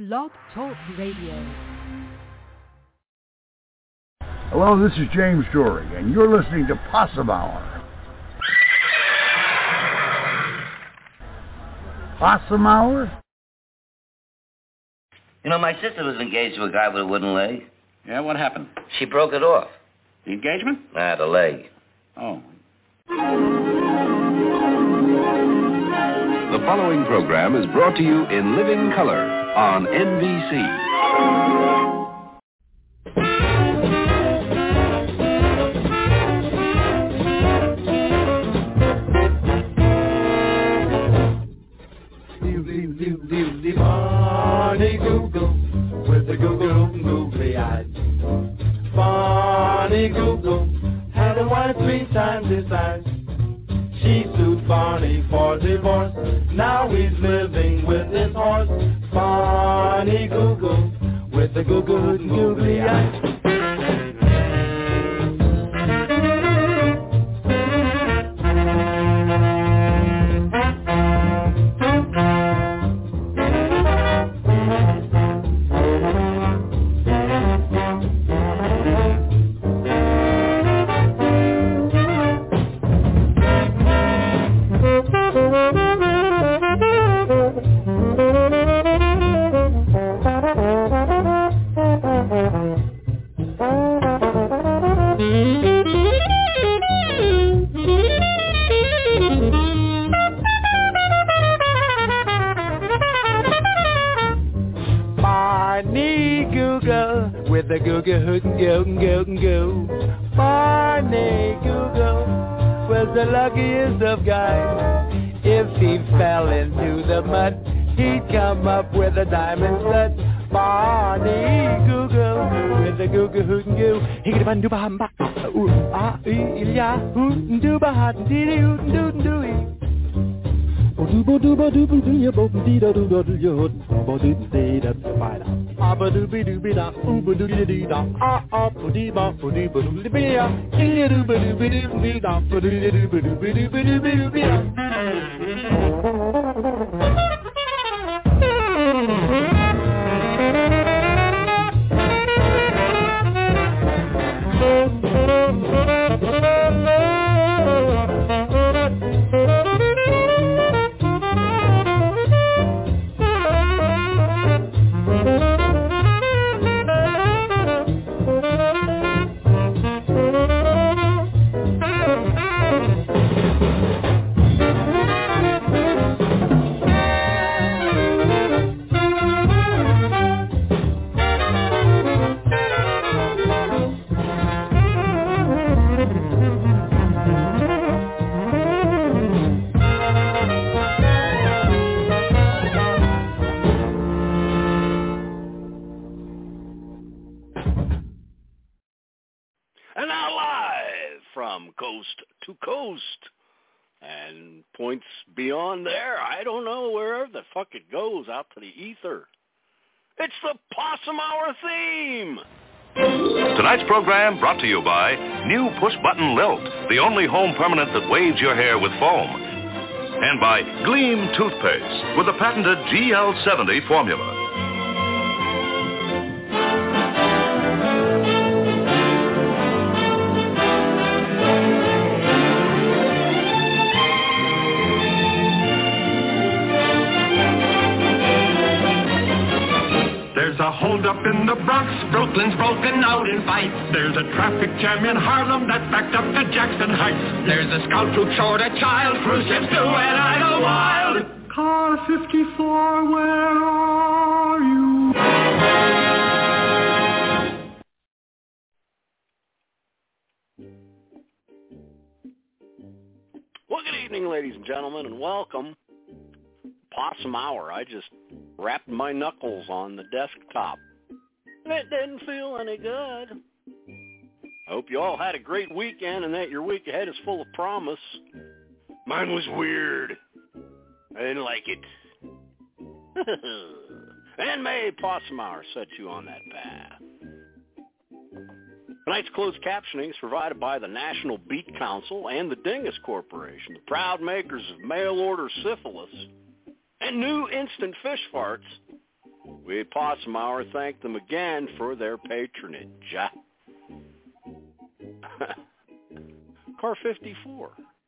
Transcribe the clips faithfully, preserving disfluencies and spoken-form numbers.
Blog Talk Radio. Hello, this is James Jory, and you're listening to Possum Hour. Possum Hour? You know, my sister was engaged to a guy with a wooden leg. Yeah, what happened? She broke it off. The engagement? Nah, the leg. Oh. The following program is brought to you in living color on N B C. Bonnie Google with the Google googly eyes. Bonnie Google had a wife three times his size. She sued Barney for divorce. Now he's living with his horse. Barney Google with the Google googly eyes. The Google hoot and go and go and go. Barney Google was the luckiest of guys. If he fell into the mud, he'd come up with a diamond stud. Barney Google with the Google hoot and go. Higgity bun dooba hum bak. Ooh ah ee ya hoot and dooba hot and dee hoot and doot and dooey. Dooba dooba dooba doo ya boop dee da dooba doo ya hoot. Bo doo dee da spider. Abba doobie doobie da, ooba doobie dee da, ah ah dee ba dee ba doobie dee da, dee dooba doobie doobie da, dee dooba doobie doobie doobie doobie da. Beyond there, I don't know wherever the fuck it goes, out to the ether. It's the Possum Hour theme! Tonight's program brought to you by new push-button Lilt, the only home permanent that waves your hair with foam. And by Gleam Toothpaste with the patented G L seventy formula. There's a hold-up in the Bronx, Brooklyn's broken out in fights. There's a traffic jam in Harlem that's backed up to Jackson Heights. There's a scout troop short a child, cruise ships do and idle wild. Car fifty-four, where are you? Well, good evening, ladies and gentlemen, and welcome. Possum Hour. I just wrapped my knuckles on the desktop. It didn't feel any good. I hope you all had a great weekend and that your week ahead is full of promise. Mine was weird. I didn't like it. And may Possum Hour set you on that path. Tonight's closed captioning is provided by the National Beat Council and the Dingus Corporation, the proud makers of mail-order syphilis and new instant fish farts We at Possum Hour thank them again for their patronage. Car fifty-four.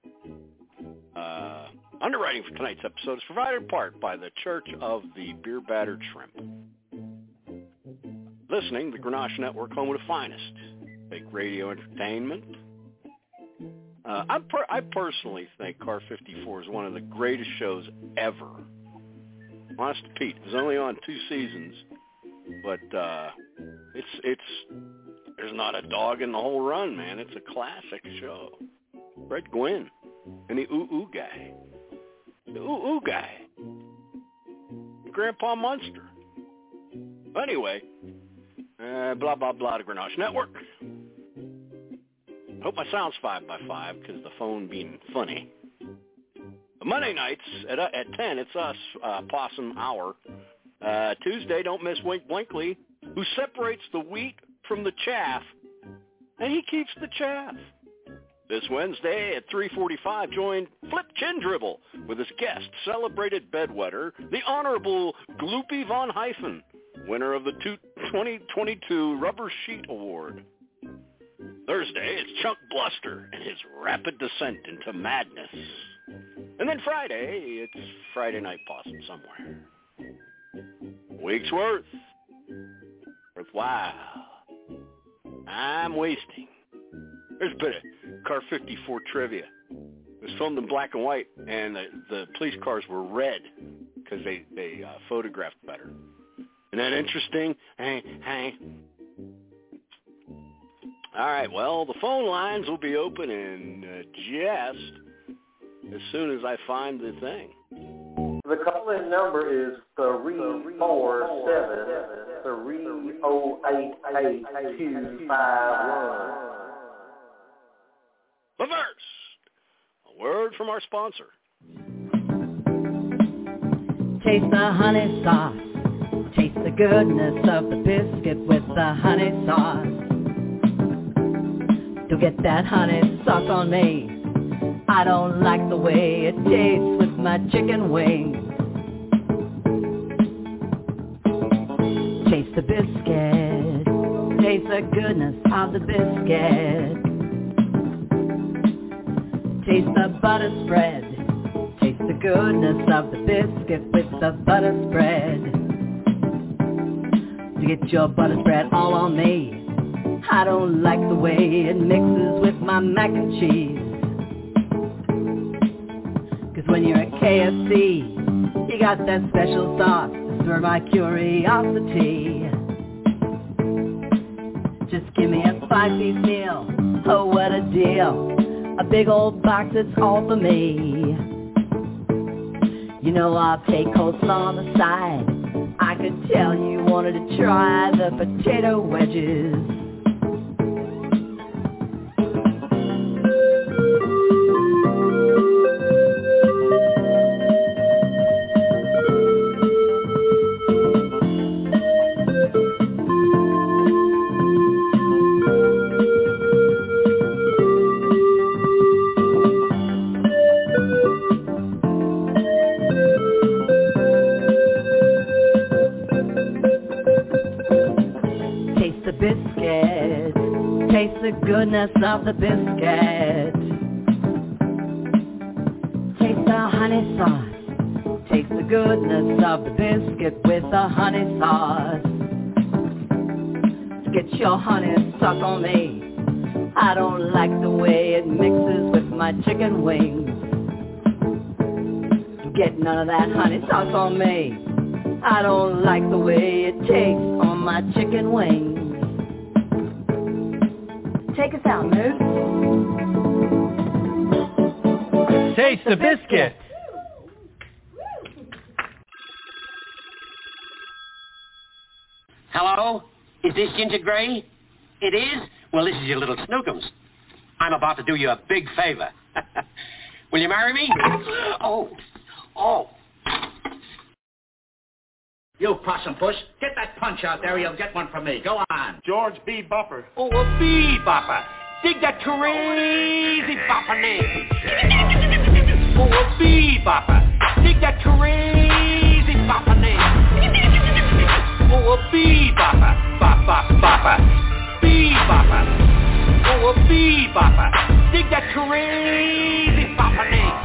Uh, underwriting for tonight's episode is provided in part by the Church of the Beer Battered Shrimp. Listening, the Grenache Network, home of the finest fake radio entertainment. Uh, I, per- I personally think Car fifty-four is one of the greatest shows ever. Honest to Pete, it was only on two seasons, but uh, it's it's there's not a dog in the whole run, man. It's a classic show. Fred Gwynn and the Ooh Ooh guy, the Ooh Ooh guy, Grandpa Munster. Anyway, uh, blah blah blah. The Grenache Network. I hope my sound's five by five because the phone being funny. Monday nights at uh, at ten, it's us, uh, Possum Hour. Uh, Tuesday, don't miss Wink Blinkley, who separates the wheat from the chaff, and he keeps the chaff. This Wednesday at three forty-five, join Flip Chin Dribble with his guest, celebrated bedwetter, the Honorable Gloopy Von Hyphen, winner of the twenty twenty-two Rubber Sheet Award. Thursday, it's Chunk Bluster and his rapid descent into madness. And then Friday, it's Friday Night Possum somewhere. Week's worth. Worthwhile. I'm wasting. There's a bit of Car fifty-four trivia. It was filmed in black and white, and the, the police cars were red because they, they uh, photographed better. Isn't that interesting? Hey, hey. All right, well, the phone lines will be open in uh, just as soon as I find the thing. The call-in number is three four seven, three oh eight, eight two five one. But first, a word from our sponsor. Taste the honey sauce. Taste the goodness of the biscuit with the honey sauce. To get that honey sauce on me, I don't like the way it tastes with my chicken wings. Taste the biscuit, taste the goodness of the biscuit. Taste the butter spread, taste the goodness of the biscuit with the butter spread. To get your butter spread all on me, I don't like the way it mixes with my mac and cheese. Cause when you're at K F C, you got that special sauce to stir my curiosity. Just give me a five-piece meal, oh what a deal. A big old box, it's all for me. You know I'll take coleslaw on the side. I could tell you wanted to try the potato wedges. Goodness of the biscuit. Taste the honey sauce. Taste the goodness of the biscuit with the honey sauce. Get your honey stuck on me. I don't like the way it mixes with my chicken wings. Get none of that honey sauce on me. I don't like the way it tastes on my chicken wings. Take us out, Moose. Taste the biscuit. Hello? Is this Ginger Gray? It is? Well, this is your little Snookums. I'm about to do you a big favor. Will you marry me? Oh. Oh. You possum puss, get that punch out there or you'll get one from me. Go on. George B. Bopper. Oh, a bee bopper. Dig that crazy bopper name. Oh, a bee bopper. Dig that crazy bopper name. Oh, a bebopper, bop, bop, bopper. Bebopper. Oh, a bebopper. Dig that crazy bopper name.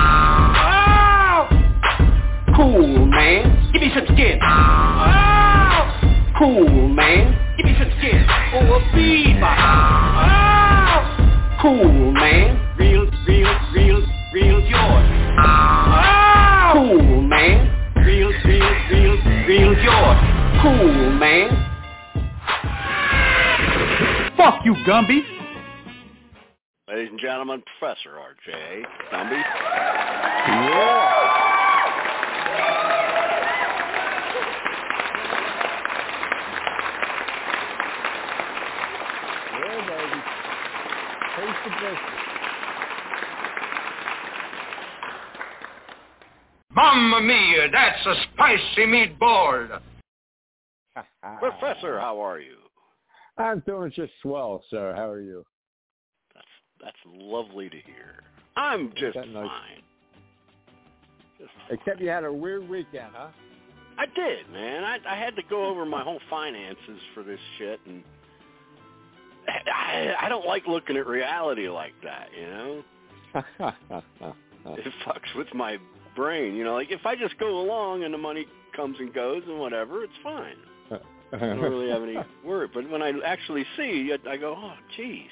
Oh! Cool, man. Give me some skin. Oh! Cool, man. Give me some skin. Oh, a bebopper. Oh! Cool, man. Real, real, real, real George. Oh! Cool, man. Real, real, real, real George. Cool, man. Fuck you, Gumby. Ladies and gentlemen, Professor R J Gumby. Yeah. Yeah, baby. Taste the biscuit. Mamma mia, that's a spicy meatball. Professor, how are you? I'm doing just swell, sir. How are you? That's that's lovely to hear. I'm just That nice? fine. Just Except you had a weird weekend, huh? I did, man. I, I had to go over my whole finances for this shit, and I, I don't like looking at reality like that, you know? It fucks with my brain, you know? Like, if I just go along and the money comes and goes and whatever, it's fine. I don't really have any worry. But when I actually see, I, I go, oh, jeez.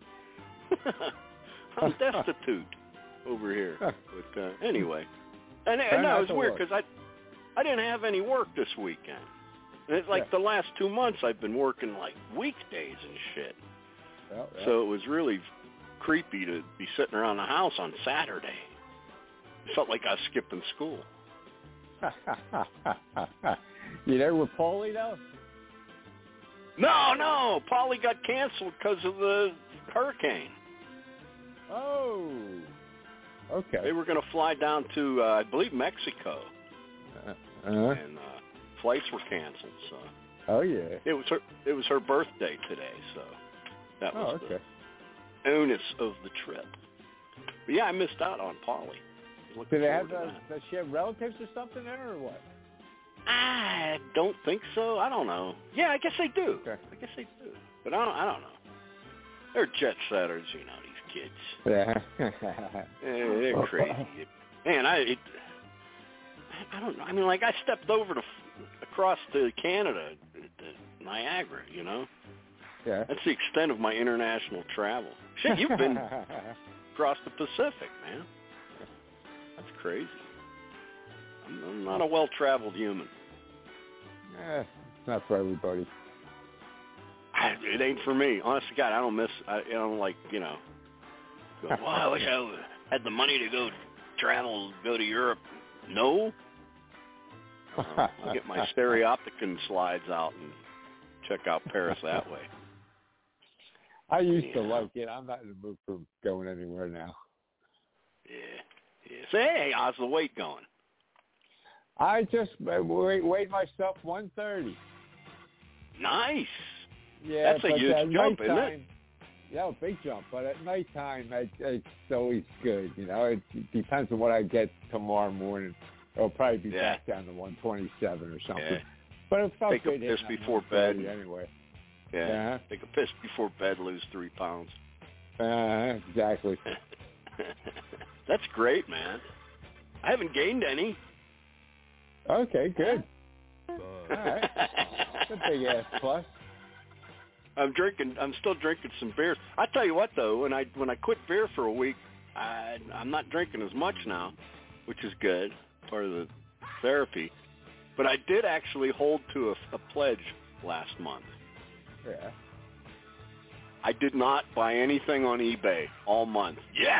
I'm destitute over here. But uh, anyway. And, and no, it's weird because I, I didn't have any work this weekend. And it's like yeah. the last two months I've been working like weekdays and shit. Well, yeah. So it was really creepy to be sitting around the house on Saturday. It felt like I was skipping school. You there with Paulie, though? No, no. Paulie got canceled because of the hurricane. Oh. Okay. They were going to fly down to, uh, I believe, Mexico. Uh-huh. And uh, flights were canceled. So. Oh, yeah. It was her It was her birthday today, so that was oh, okay. the onus of the trip. But yeah, I missed out on Paulie. Did they have, uh, does she have relatives or something there, or what? I don't think so. I don't know. Yeah, I guess they do. Okay. I guess they do. But I don't, I don't know. They're jet setters, you know, these kids. Yeah. Yeah, they're crazy. Man, I it, I don't know. I mean, like, I stepped over to across to Canada, to Niagara, you know? Yeah. That's the extent of my international travel. Shit, you've been across the Pacific, man. That's crazy. I'm, I'm not a well-traveled human. Eh, it's not for everybody. I, it ain't for me. Honest to God, I don't miss, I, I don't like, you know, go, wow, I wish I had the money to go travel, go to Europe. No. Uh, I'll get my Stereopticon slides out and check out Paris that way. I used yeah. to like it. I'm not in the mood for going anywhere now. Yeah. yeah. So, hey, how's the weight going? I just weighed, weighed myself one thirty. Nice. Yeah, that's a huge jump, isn't it? Yeah, a big jump. But at nighttime, I, it's always good. You know, it depends on what I get tomorrow morning. It'll probably be yeah. back down to one twenty-seven or something. Yeah. But it felt Take good. a piss before bed. Anyway. Yeah. yeah. Take a piss before bed, lose three pounds. Uh, exactly. That's great, man. I haven't gained any. Okay, good. All right. That's a big ass plus. I'm drinking. I'm still drinking some beer. I tell you what, though, when I when I quit beer for a week, I, I'm not drinking as much now, which is good, part of the therapy. But I did actually hold to a, a pledge last month. Yeah. I did not buy anything on eBay all month. Yes.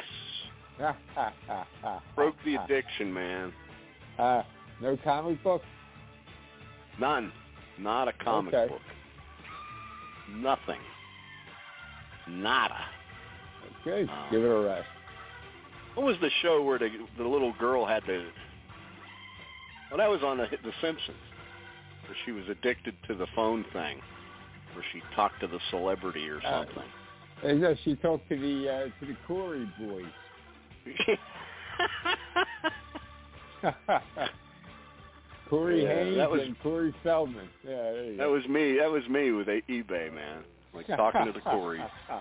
Broke the addiction, man. Uh, no comic book? None. Not a comic okay. book. Nothing. Nada. Okay, um, give it a rest. What was the show where the, the little girl had to... Well, that was on the, the Simpsons, where she was addicted to the phone thing, where she talked to the celebrity or something. Uh, and then she talked to the uh, to the Corey boys. Corey Yeah, Haynes that was- and Corey Feldman. Yeah, there you That go. was me. That was me with a- eBay, man. Like talking to the Coreys.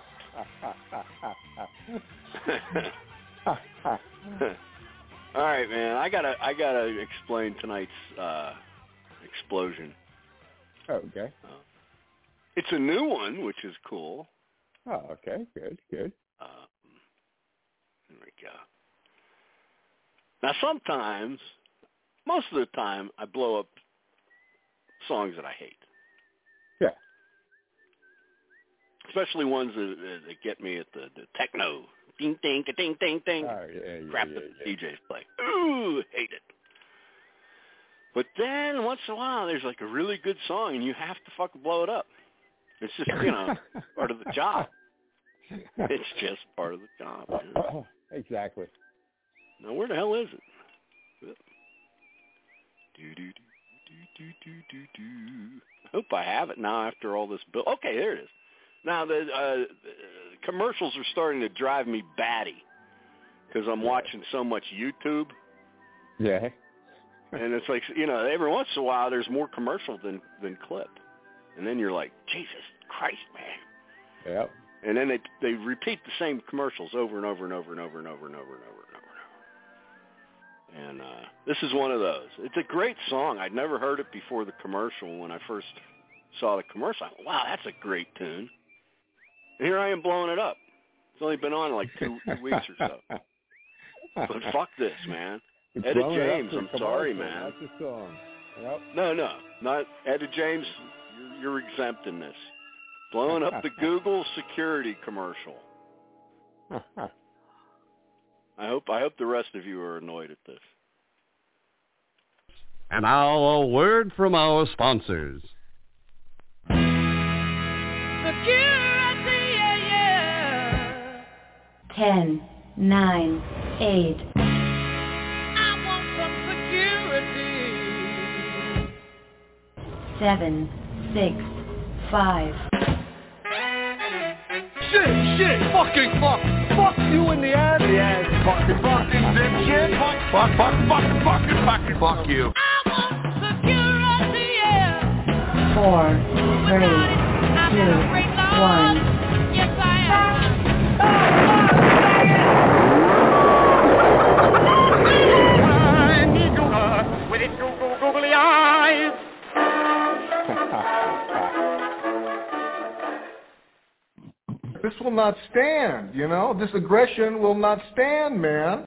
All right, man. I gotta, I gotta explain tonight's uh, explosion. Okay. Uh, it's a new one, which is cool. Oh, okay. Good, good. Um, there we go. Now, sometimes, most of the time, I blow up songs that I hate. Yeah. Especially ones that, that get me at the, the techno. Ding, ding, ding, ding, ding. Oh, yeah, yeah, Crap yeah, that yeah. D Js play. Ooh, hate it. But then, once in a while, there's like a really good song, and you have to fucking blow it up. It's just, you know, part of the job. It's just part of the job. Man. Exactly. Now, where the hell is it? Do, do, do, do, do, do, do. I hope I have it now after all this bill. Okay, there it is. Now, the, uh, the commercials are starting to drive me batty because I'm watching so much YouTube. Yeah. And it's like, you know, every once in a while there's more commercial than, than clip. And then you're like, Jesus Christ, man. Yep. And then they they repeat the same commercials over and over and over and over and over and over and over and over and over. And uh, this is one of those. It's a great song. I'd never heard it before the commercial. When I first saw the commercial, I thought, wow, that's a great tune. And here I am blowing it up. It's only been on like two, two weeks or so. But fuck this, man. It's Etta blowing it up James, to I'm a sorry, commercial, man. That's a song. Yep. No, no, not Etta James. You're, you're exempt in this. Blowing up the Google security commercial. I hope I hope the rest of you are annoyed at this. And now a word from our sponsors. Security, yeah, yeah. Ten, nine, eight. I want some security. Seven, six, five. Shit, shit, fucking fuck. Fuck you in the ass. The ass. Fucking, fucking dipshit. Fuck, fuck, fuck, fucking, fucking, fucking, fuck you. I want security, yeah. Four, three, two, one. Yes, I am. With its Google, googly eyes. This will not stand, you know? This aggression will not stand, man.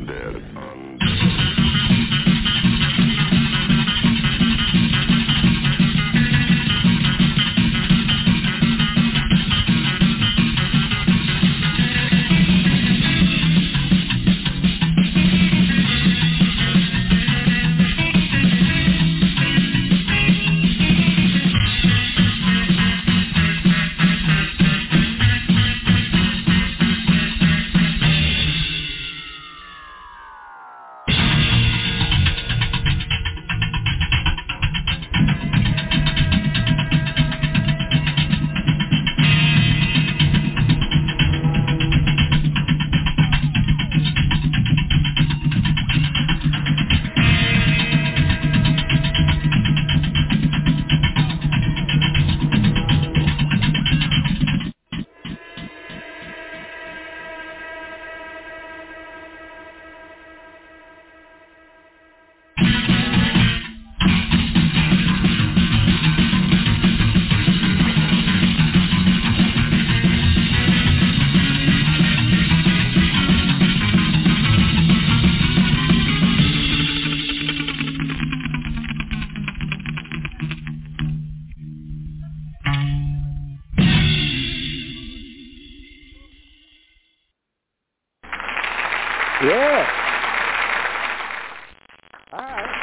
undead. Yeah. All right.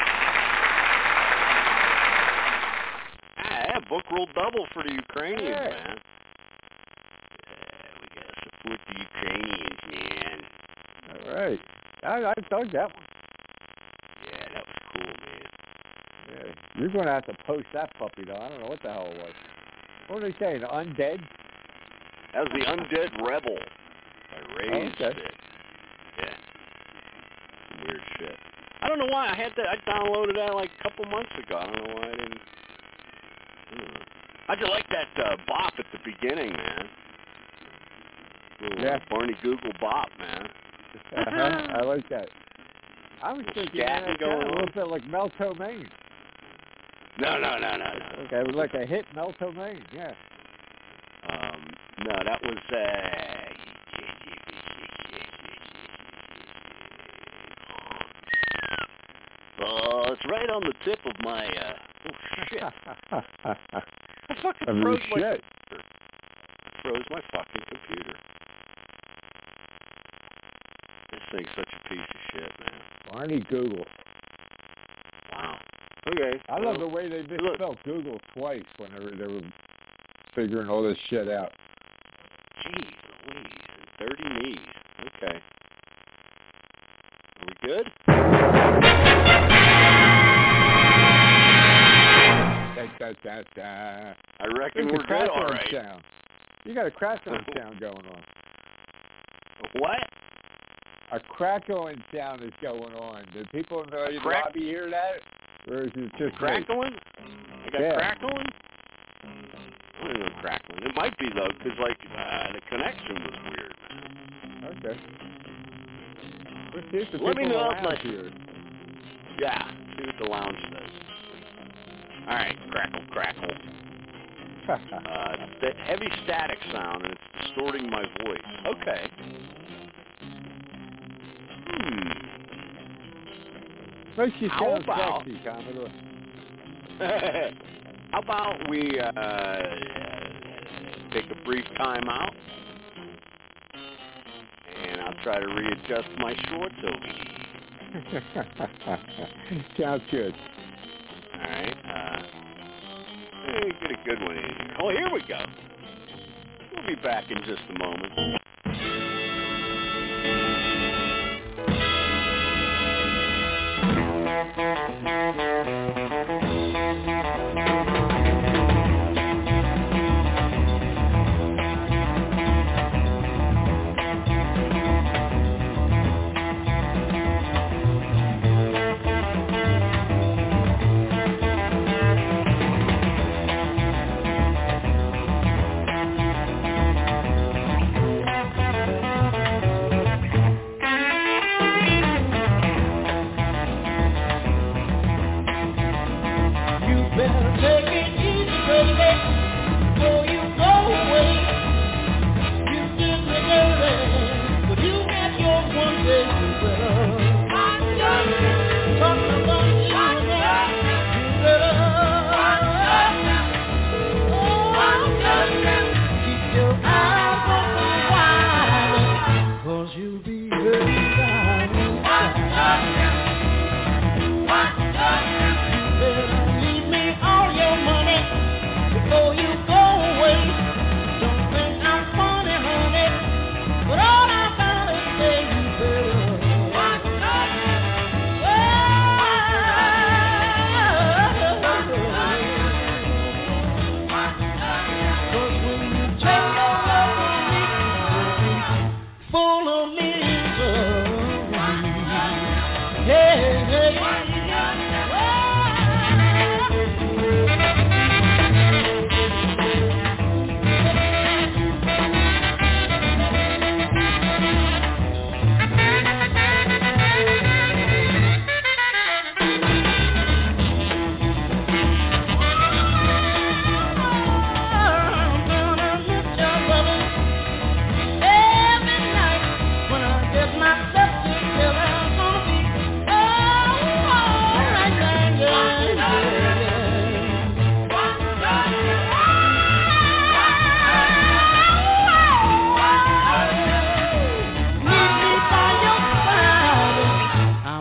Ah, yeah, book roll double for the Ukrainians, Yeah. man. Yeah, we gotta support the Ukrainians, man. All right. I, I dug that one. Yeah, that was cool, man. Yeah. You're going to have to post that puppy, though. I don't know what the hell it was. What did they say? The Undead? That was the Undead Rebel. I raised Oh, okay. it. Yeah. Some weird shit. I don't know why I had that. I downloaded that like a couple months ago. I don't know why I didn't. I don't know. I just like that uh, bop at the beginning, man. Little Yeah. Barney Google bop, man. Uh-huh. I like that. I was thinking Scatting that going sounded a on. little bit like Melto Maine. No, no, no, no, no. Okay, it was like a hit Melto Maine, yeah. Um, no, that was. Uh, Oh, it's right on the tip of my, uh, oh, shit. I fucking I mean, froze my shit. computer. Froze my fucking computer. This thing's such a piece of shit, man. Barney Google. Wow. Okay. I love the way they misspelled Google twice whenever they were figuring all this shit out. Jeez Louise. And thirty knees. Okay. Are we good? Da, da, da, da. I reckon There's we're a good, crackling all right. sound. You got a crackling sound going on. What? A crackling sound is going on. Do people in the crack- lobby hear that? Or is it just Crackling? I got Yeah. crackling? I don't know crackling. It might be, though, because, like, uh, the connection was weird. Okay. Let's see if the Let me people in know the if lounge my- hear it. Yeah, see what the lounge says. All right, crackle, crackle. uh, it's the heavy static sound, and it's distorting my voice. Okay. Hmm. Makes you How sound about- sexy, Commodore. How about we uh, take a brief time out, and I'll try to readjust my shorts over here. Sounds good. All right. Uh, let me get a good one in here. Oh, here we go. We'll be back in just a moment.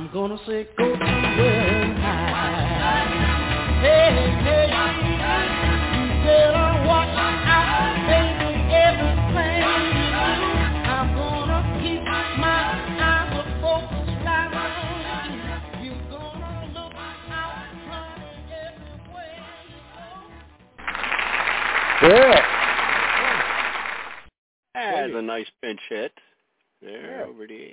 I'm gonna say go somewhere and hide. Hey, hey, you better watch out, baby, everything. I'm gonna keep my eyes on folks right on you. You're gonna look out, honey, everywhere you go. Yeah. That's a nice pinch hit. There, Yeah. over the...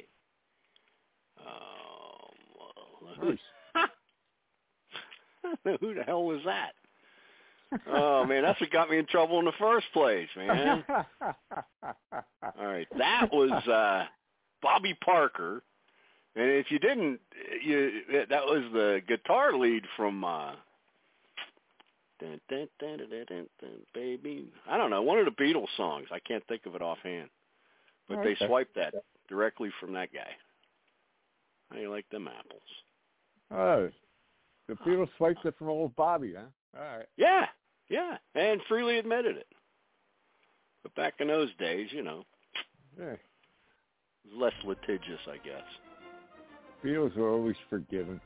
Um, Nice. who the hell was that? Oh, man, that's what got me in trouble in the first place, man. All right, that was uh, Bobby Parker. And if you didn't, you that was the guitar lead from... Uh, dun, dun, dun, dun, dun, dun, dun, baby. I don't know, one of the Beatles songs. I can't think of it offhand. But Okay. they swiped that directly from that guy. How do you like them apples? Oh, the Beatles swiped it from old Bobby, huh? All right. Yeah, yeah, and freely admitted it. But back in those days, you know, Yeah. it was less litigious, I guess. Beatles were always forgiven.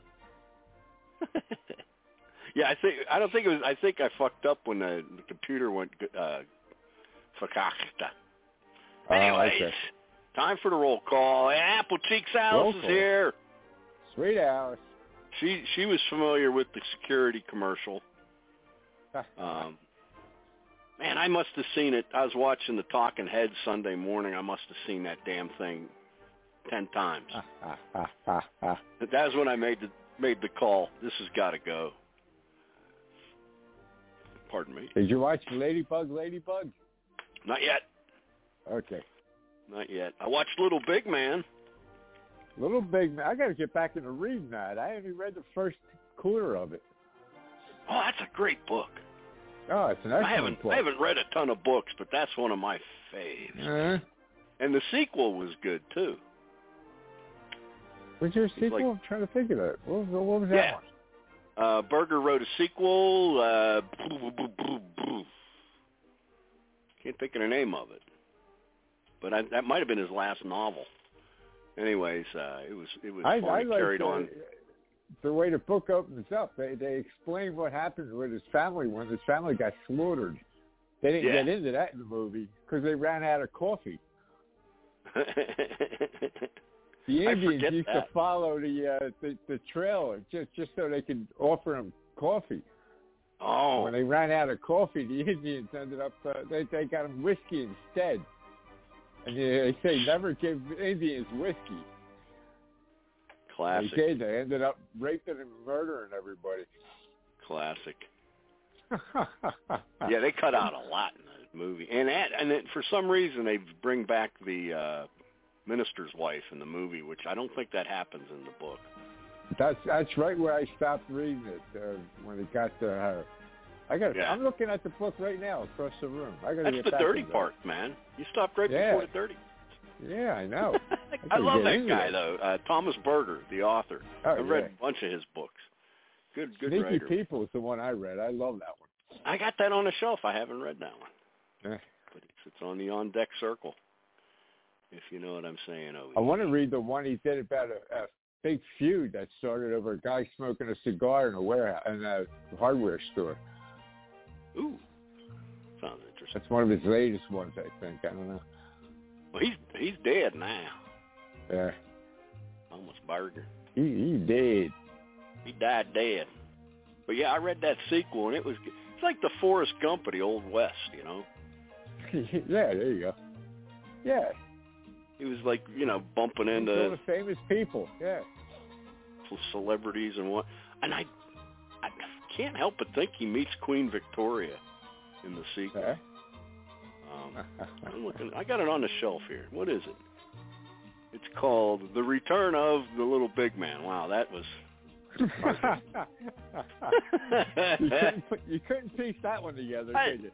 Yeah, I think I don't think it was. I think I fucked up when the, the computer went uh, fakakta. Anyways, Oh, okay. time for the roll call. Apple Cheeks Roll Alice is call. here. Sweet Alice. She she was familiar with the security commercial. Um, man, I must have seen it. I was watching the Talking Heads Sunday morning. I must have seen that damn thing ten times. That's when I made the made the call. This has got to go. Pardon me. Did you watch Ladybug, Ladybug? Not yet. Okay. Not yet. I watched Little Big Man. Little Big Man. I got to get back into reading that. I only read the first quarter of it. Oh, that's a great book. Oh, it's an excellent I haven't book. I haven't read a ton of books, but that's one of my faves. Uh, And the sequel was good too. was there a sequel? like- I'm trying to think of it. What was, what was that Yeah. one? Uh, Berger wrote a sequel. Uh, can't think of the name of it, but I, that might have been his last novel. Anyways, uh, it was it was I, fun. I It like carried the, on. the way the book opens up. They they explain what happened with his family when his family got slaughtered. They didn't Yeah. get into that in the movie because they ran out of coffee. The I Indians forget used that. to follow the, uh, the the trail just just so they could offer him coffee. Oh, When they ran out of coffee, the Indians ended up uh, they they got him whiskey instead. And they, they say never give Indians whiskey. classic, They did. They ended up raping and murdering everybody. classic. Yeah, they cut out a lot in the movie, and that, and it, for some reason they bring back the uh, minister's wife in the movie, which I don't think that happens in the book. That's that's right where I stopped reading it uh, when it got to her. I got. Yeah. I'm looking at the book right now across the room. I got to That's get the back dirty into part, man. You stopped right Yeah. before the dirty. That. Yeah, I know. I gotta love get that into guy it. though, uh, Thomas Berger, the author. Oh, I've read yeah. a bunch of his books. Good, good Sneaky writer. People is the one I read. I love that one. I got that on the shelf. I haven't read that one, Yeah. but it's, it's on the on deck circle. If you know what I'm saying, oh. I want to read the one he did about a, a big feud that started over a guy smoking a cigar in a warehouse in a hardware store. Ooh, sounds interesting. That's one of his latest ones, I think. I don't know. Well, he's he's dead now. Yeah, Thomas Berger. he he did. He died dead. But yeah, I read that sequel, and it was it's like the Forrest Gump of the Old West, you know. Yeah, there you go. Yeah, He was like, you know, bumping all into the famous people. Yeah. celebrities and what. And I, I can't help but think he meets Queen Victoria in the sequel. Yeah. Um, I'm looking. I got it on the shelf here. What is it? It's called The Return of the Little Big Man. Wow, that was. you, couldn't put, you couldn't piece that one together, I, did you?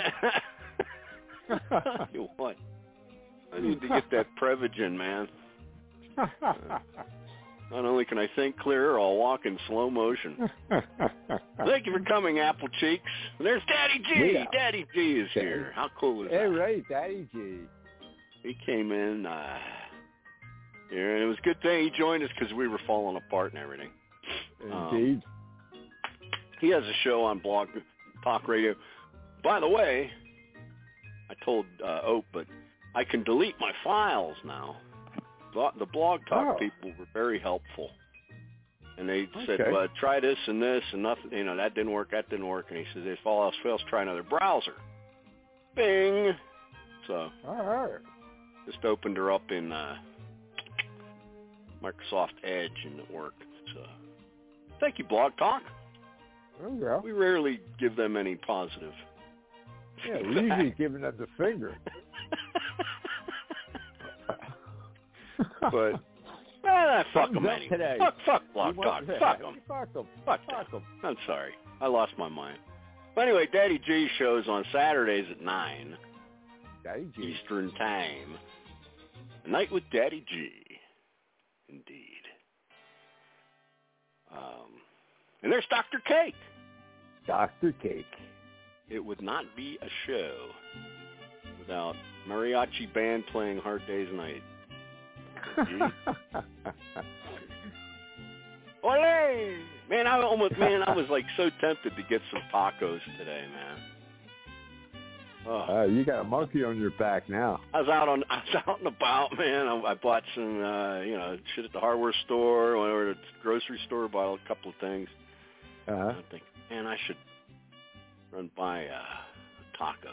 I, you what? I need to get that Prevagen, man. Uh, not only can I think clearer, I'll walk in slow motion. Thank you for coming, Apple Cheeks. There's Daddy G. Yeah. Daddy G is here. How cool is Hey, that? right, Daddy G. He came in. Uh, Yeah, and it was a good thing he joined us because we were falling apart and everything. Indeed. Um, he has a show on Blog Talk Radio. By the way, I told uh, Ope, but I can delete my files now. The Blog Talk oh. people were very helpful. And they Okay. said, well, try this and this and nothing, you know, that didn't work, that didn't work. And he said, if all else fails, try another browser. Bing. So, all right. just opened her up in uh, Microsoft Edge and it worked. So, thank you, Blog Talk. There you go. We rarely give them any positive. Yeah, we're usually giving them the finger. But, eh, fuck them up anyway. today. Fuck, fuck Blog You Talk. want- Fuck them. Fuck them. Fuck Fuck them. I'm sorry. I lost my mind. But anyway, Daddy G shows on Saturdays at nine Daddy G. Eastern Time. A Night with Daddy G. Indeed. Um, and there's Doctor Cake. Doctor Cake. It would not be a show without mariachi band playing Hard Day's Night. Ole! Man, I almost man, I was like so tempted to get some tacos today, man. Oh. Uh, you got a monkey on your back now. I was out on I was out and about, man. I, I bought some uh, you know, shit at the hardware store, went over to the grocery store, bought a couple of things. Uh-huh. I think, man, I should run by uh, a taco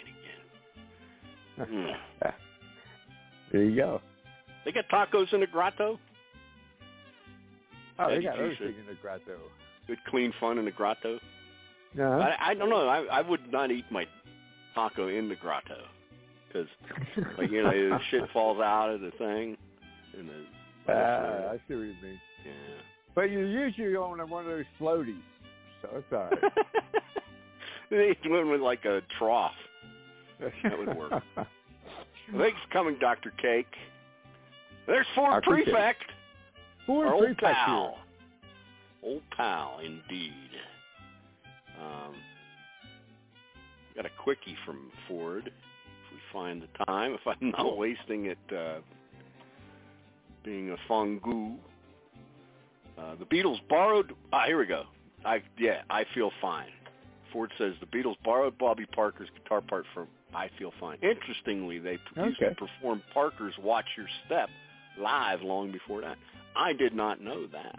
joint again. Mm. There you go. They got tacos in the grotto? Oh, they Daddy got G everything said, in the grotto. Good, clean fun in the grotto? Uh-huh. I, I don't know. I, I would not eat my taco in the grotto because, like, you know, the shit falls out of the thing. And the, uh, I see what you mean. Yeah. But you're usually on one of those floaties, so it's all right. They went with, like, a trough. That would work. Thanks for coming, Doctor Cake. There's Ford Doctor Prefect. Cake. Ford Our old Prefect pal. Old pal, indeed. Um, got a quickie from Ford, if we find the time, if I'm not wasting it uh, being a fungu. Uh, the Beatles borrowed, ah, here we go. I Yeah, I Feel Fine. Ford says the Beatles borrowed Bobby Parker's guitar part from I Feel Fine. Interestingly, they used Okay. to perform Parker's Watch Your Step live long before that. I did not know that.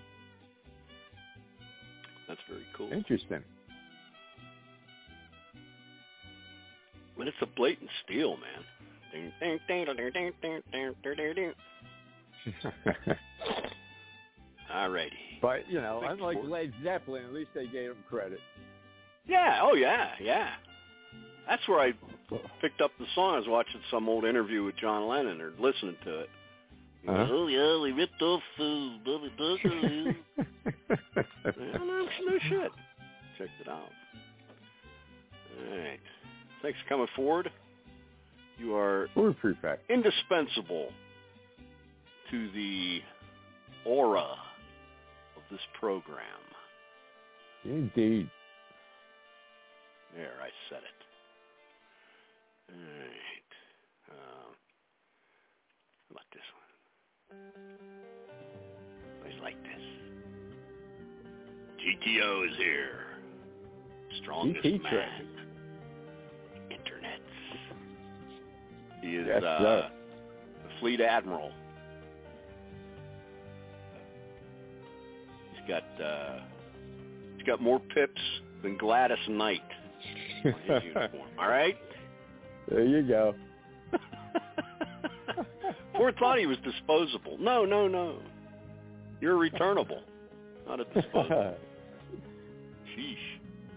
That's very cool. Interesting. But it's a blatant steal, man. Ding, ding, ding, ding, ding, ding, ding, ding, ding. Alrighty. But, you know, Thanks, unlike Ford. Led Zeppelin, at least they gave them credit. Yeah, oh yeah, yeah. That's where I picked up the song. I was watching some old interview with John Lennon or listening to it. Uh-huh. Oh yeah, we ripped off uh, Bobby Parker. no, no, no shit. Checked it out. All right. Thanks for coming forward. You are Ford Prefect. indispensable to the aura of this program. Indeed. There, I said it. All right. Um, how about this one? Always like this. G T O is here. Strongest G T man. train. Internets. He is Yes, uh, sir. the fleet admiral. He's got uh, he's got more pips than Gladys Knight on his uniform. All right. There you go. Ford thought he was disposable. No, no, no. You're returnable, not a disposable. Sheesh.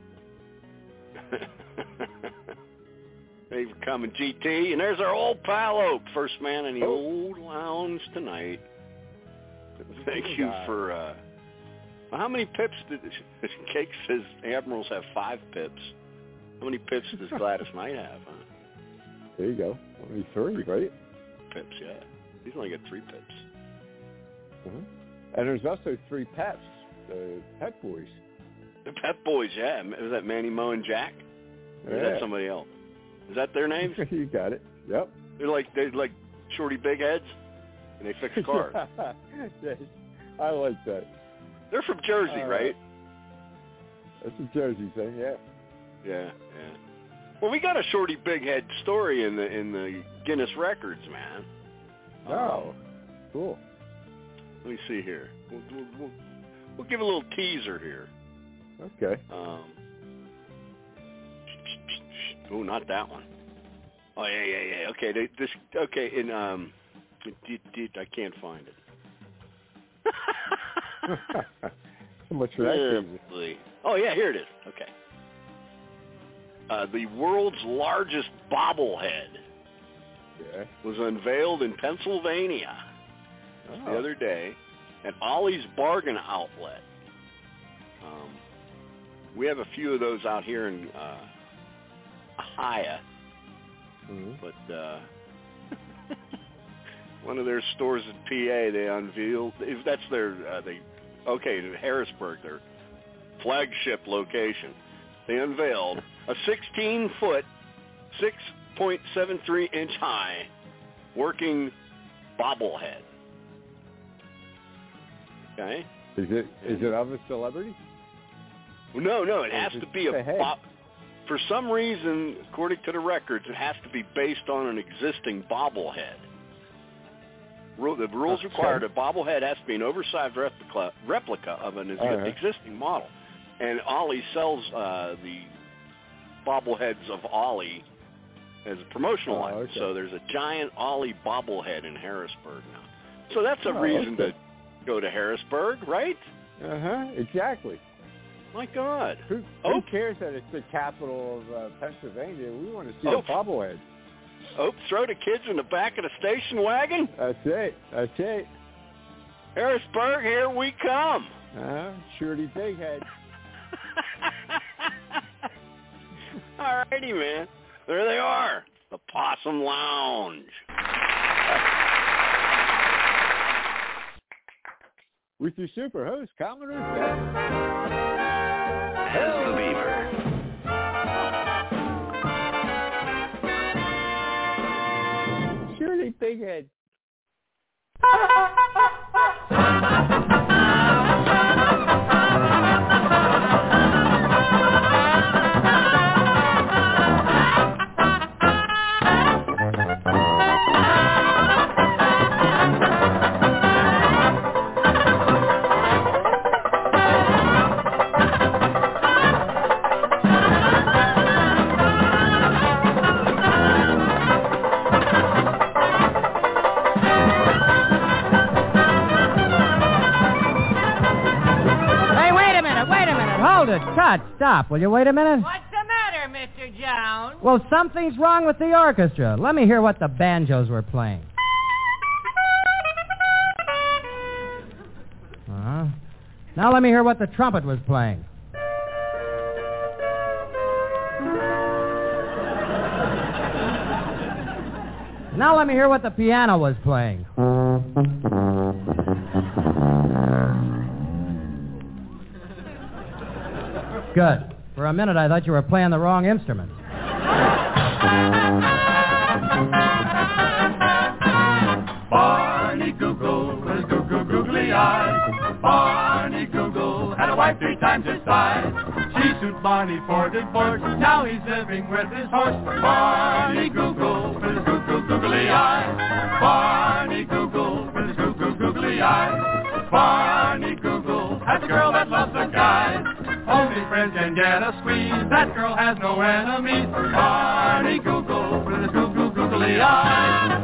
Thanks for coming, G T. And there's our old pal Oak, first man in the Oh. old lounge tonight. Thank you for, uh, well, how many pips did, Cake says Admirals have five pips. How many pips does Gladys Knight have, huh? There you go. Only three, right? Pips, yeah. He's only got three pips. Uh-huh. And there's also three Peps, the Pep Boys. The Pep Boys, yeah. Is that Manny, Mo, and Jack? Or is Yeah. that somebody else? Is that their names? You got it. Yep. They're like they're like shorty big heads, and and they fix cars. Yes, I like that. They're from Jersey, uh, right? That's a Jersey thing, yeah. Yeah, yeah. Well, we got a Shorty Big Head story in the in the Guinness Records, man. Oh, um, cool. Let me see here. We'll, we'll, we'll, we'll give a little teaser here. Okay. Um. Oh, not that one. Oh yeah, yeah, yeah. Okay, they, this. Okay, in um, it, it, I can't find it. So much for that. Really? Oh yeah, here it is. Okay. Uh, the world's largest bobblehead yeah. was unveiled in Pennsylvania oh. the other day at Ollie's Bargain Outlet. Um, we have a few of those out here in uh, Ohio, mm-hmm. but uh, one of their stores in P A they unveiled. If that's their uh, they okay in Harrisburg, their flagship location. They unveiled a sixteen-foot, six point seven three inch high working bobblehead. Okay? Is it is it of a celebrity? No, no, it has to be a head? bob. For some reason, according to the records, it has to be based on an existing bobblehead. The rules okay. require a bobblehead has to be an oversized replica, replica of an right. existing model. And Ollie sells uh, the bobbleheads of Ollie as a promotional oh, item. okay. So there's a giant Ollie bobblehead in Harrisburg now. So that's a oh, reason okay. to go to Harrisburg, right? Uh-huh, exactly. My God. Who, who cares that it's the capital of uh, Pennsylvania? We want to see oh. a bobblehead. Oh, throw the kids in the back of the station wagon? That's it. That's it. Harrisburg, here we come. Uh-huh, Shorty Big Head. All righty, man. There they are. The Possum Lounge. With your super host, Commodore Zach. As the Beaver. Shirley Big Head. Cut, stop. Will you wait a minute? What's the matter, Mister Jones? Well, something's wrong with the orchestra. Let me hear what the banjos were playing. Uh-huh. Now let me hear what the trumpet was playing. Now let me hear what the piano was playing. Good. For a minute, I thought you were playing the wrong instrument. Barney Google with his goo-goo googly eyes. Barney Google had a wife three times his size. She sued Barney for divorce. Now he's living with his horse. Barney Google with his goo-goo googly eyes. Barney Google with his goo-goo googly eyes. Barney Google has a girl that loves a guy. Only friends can get a squeeze. That girl has no enemies. Barney Google with his goo-goo googly eyes.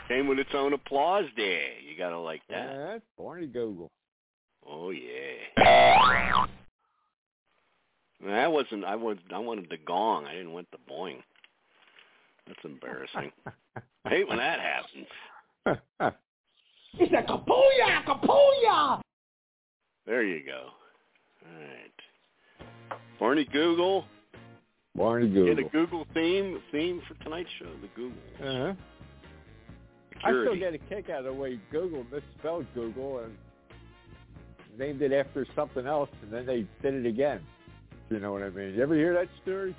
Came with its own applause there. You gotta like that. Yeah, that's Barney Google. Oh yeah. That wasn't. I was. I wanted the gong. I didn't want the boing. That's embarrassing. I hate when that happens. It's a kapooya, kapooya. There you go. All right. Barney Google. Barney Google. Get a Google theme theme for tonight's show. The Google. Uh huh. I still get a kick out of the way Google misspelled Google and named it after something else, and then they did it again. You know what I mean? You ever hear that story?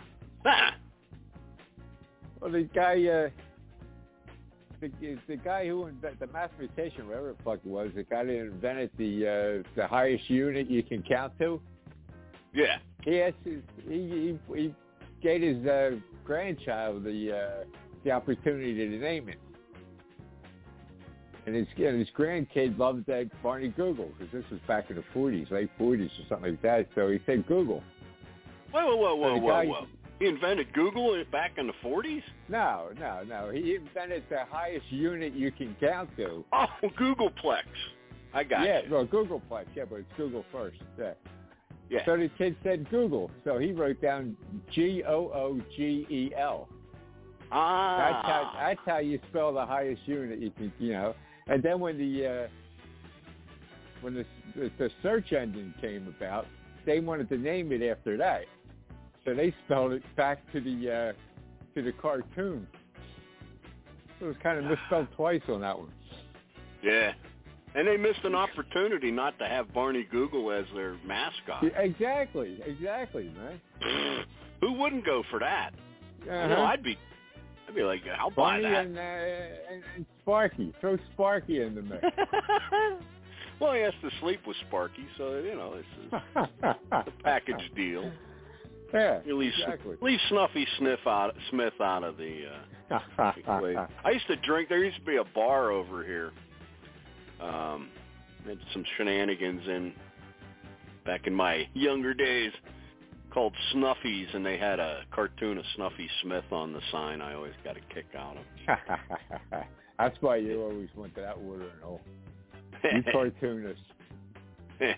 Well, the guy, uh, the, the guy who invented the mathematician, whatever the fuck it was, the guy that invented the uh, the highest unit you can count to. Yeah. He asked his, he, he he gave his uh, grandchild the uh, the opportunity to name it. And his, and his grandkid loved that Barney Google, because this was back in the forties, late forties or something like that. So he said Google. Whoa, whoa, whoa, whoa, so whoa, guy, whoa. He invented Google back in the forties? No, no, no. He invented the highest unit you can count to. Oh, Googleplex. I got yeah, you. Yeah, well, Googleplex, yeah, but it's Google first. Yeah. Yeah. So the kid said Google. So he wrote down G O O G E L. Ah. That's how, that's how you spell the highest unit you can, you know. And then when the uh, when the, the the search engine came about, they wanted to name it after that, so they spelled it back to the uh, to the cartoon. So it was kind of misspelled twice on that one. Yeah, and they missed an opportunity not to have Barney Google as their mascot. Yeah, exactly, exactly, man. Who wouldn't go for that? Uh-huh. You know, I'd be. I'd be like, I'll buy Barney that. And, uh, and, and Sparky. Throw Sparky in the mix. Well, he has to sleep with Sparky, so, you know, it's a, a package deal. Yeah, you leave, exactly. Leave Snuffy Sniff out, Smith out of the uh, equation. I used to drink, there used to be a bar over here. Um, had some shenanigans in back in my younger days. Called Snuffies, and they had a cartoon of Snuffy Smith on the sign. I always got a kick out of. That's why you always went to that watering hole. You cartoonist. And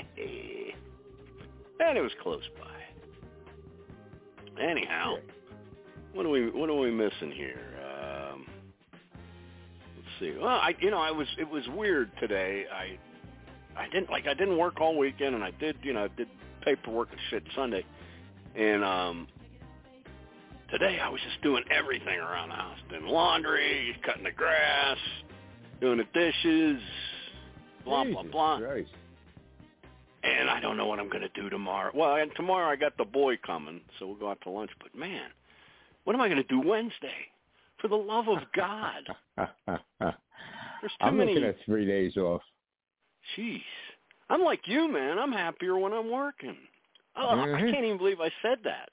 it was close by. Anyhow, what are we what are we missing here? Um, let's see. Well, I you know I was it was weird today. I I didn't like I didn't work all weekend, and I did you know did. paperwork and shit Sunday, and um, today I was just doing everything around the house, doing laundry, cutting the grass, doing the dishes, blah Jesus blah blah. Christ. And I don't know what I'm going to do tomorrow. Well, and tomorrow I got the boy coming, so we'll go out to lunch. But man, what am I going to do Wednesday? For the love of God, there's too I'm many. looking at three days off. Jeez. I'm like you, man. I'm happier when I'm working. Oh, mm-hmm. I can't even believe I said that.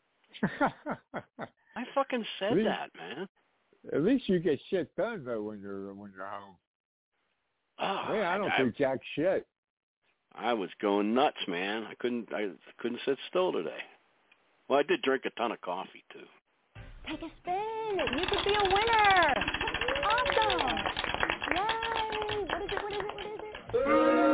I fucking said least, that, man. At least you get shit done though when you're when you're home. Oh, man, I don't I, do jack shit. I was going nuts, man. I couldn't I couldn't sit still today. Well, I did drink a ton of coffee too. Take a spin. You could be a winner. Awesome. Yay. What is it? What is it? What is it?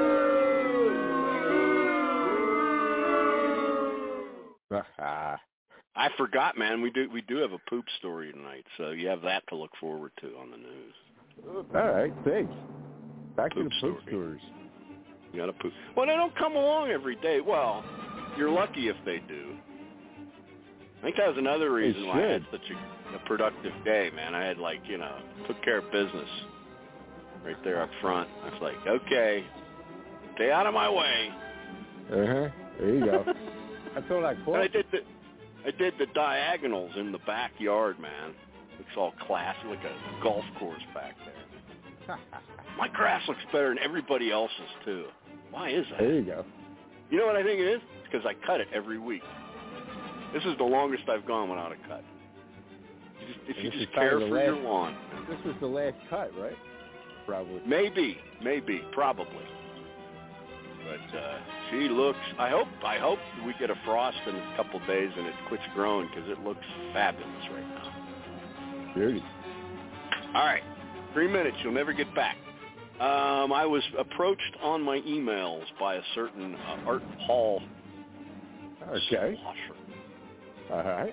I forgot, man. We do we do have a poop story tonight, so you have that to look forward to on the news. All right, thanks. Back poop to the poop story. stories. You got to poop. Well, they don't come along every day. Well, you're lucky if they do. I think that was another reason why I had such a, a productive day, man. I had like you know took care of business right there up front. I was like, okay, stay out of my way. Uh huh. There you go. That's all I caught. I did the, I did the diagonals in the backyard, man. Looks all classy, like a golf course back there. My grass looks better than everybody else's, too. Why is that? There you go. You know what I think it is? It's because I cut it every week. This is the longest I've gone without a cut. You just, if you just care for last, your lawn. This was the last cut, right? Probably. Maybe, maybe, probably. But uh, she looks. I hope. I hope we get a frost in a couple days and it quits growing because it looks fabulous right now. Beauty. All right. Three minutes. You'll never get back. Um, I was approached on my emails by a certain uh, Art Paul. Okay. All right.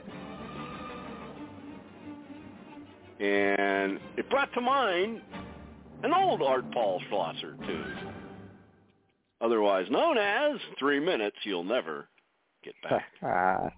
And it brought to mind an old Art Paul Schlosser tune, otherwise known as Three Minutes You'll Never Get Back.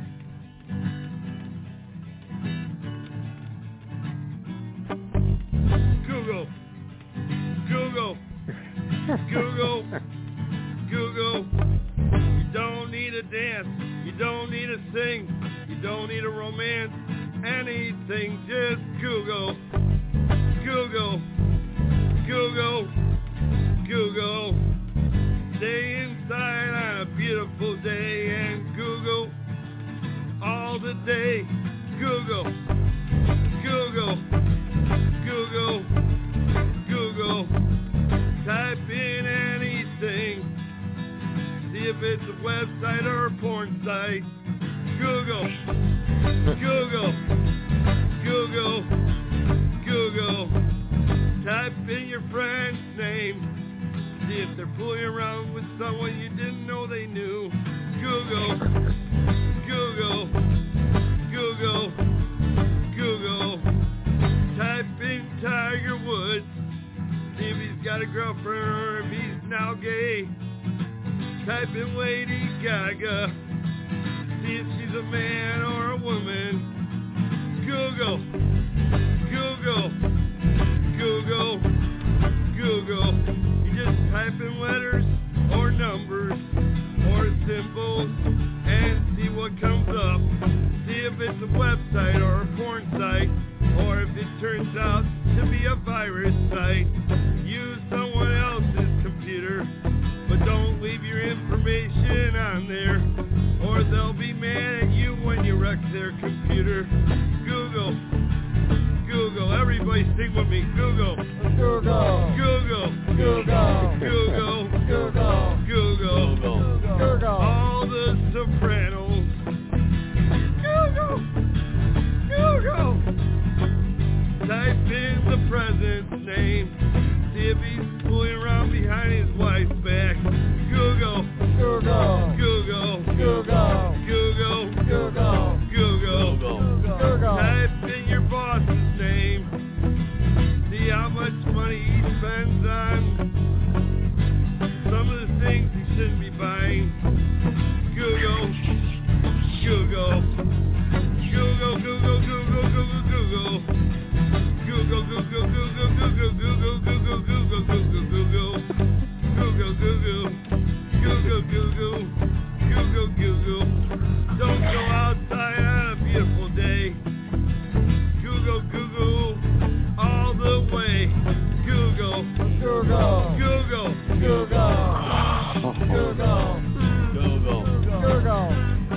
Google. Google. Google. Google. You don't need a dance. You don't need a sing. You don't need a romance. Anything, just Google. Google. Google. Google. Stay inside on a beautiful day and Google all the day. Google. Google. Google. Google. Type in anything. See if it's a website or a porn site. Google. Google. Google. Google. Type in your friend's name. See if they're fooling around with someone you didn't know they knew. Google. Google. Google. Google. Type in Tiger Woods. See if he's got a girlfriend or if he's now gay. Type in Lady Gaga. See if she's a man or a woman. Google. Google. Google. Google. You just type in letters or numbers or symbols and see what comes up. See if it's a website or a porn site or if it turns out to be a virus site. Use someone else's computer, but don't leave your information on there or they'll be mad at you when you wreck their computer. Google. Google. Everybody sing with me. Google. Google. Google. Google. Google. Google. Google. Google. All the Sopranos. Google. Google. Type in the president's name. See if he's fooling around behind his wife's back. Google. Google. Google. Google. Google. Google. Google. Google. Type in your boss's name. See how much money he spends on some of the things he shouldn't be buying. Google. Google. Google. Google. Google. Google. Google. Google, Google, Google, Google, Google, Google, Google, Google, Google, Google, Google, Google, Google, Google, Google. Don't go outside on a beautiful day. Google, Google, all the way. Google, Google, Google, Google, Google, Google, Google.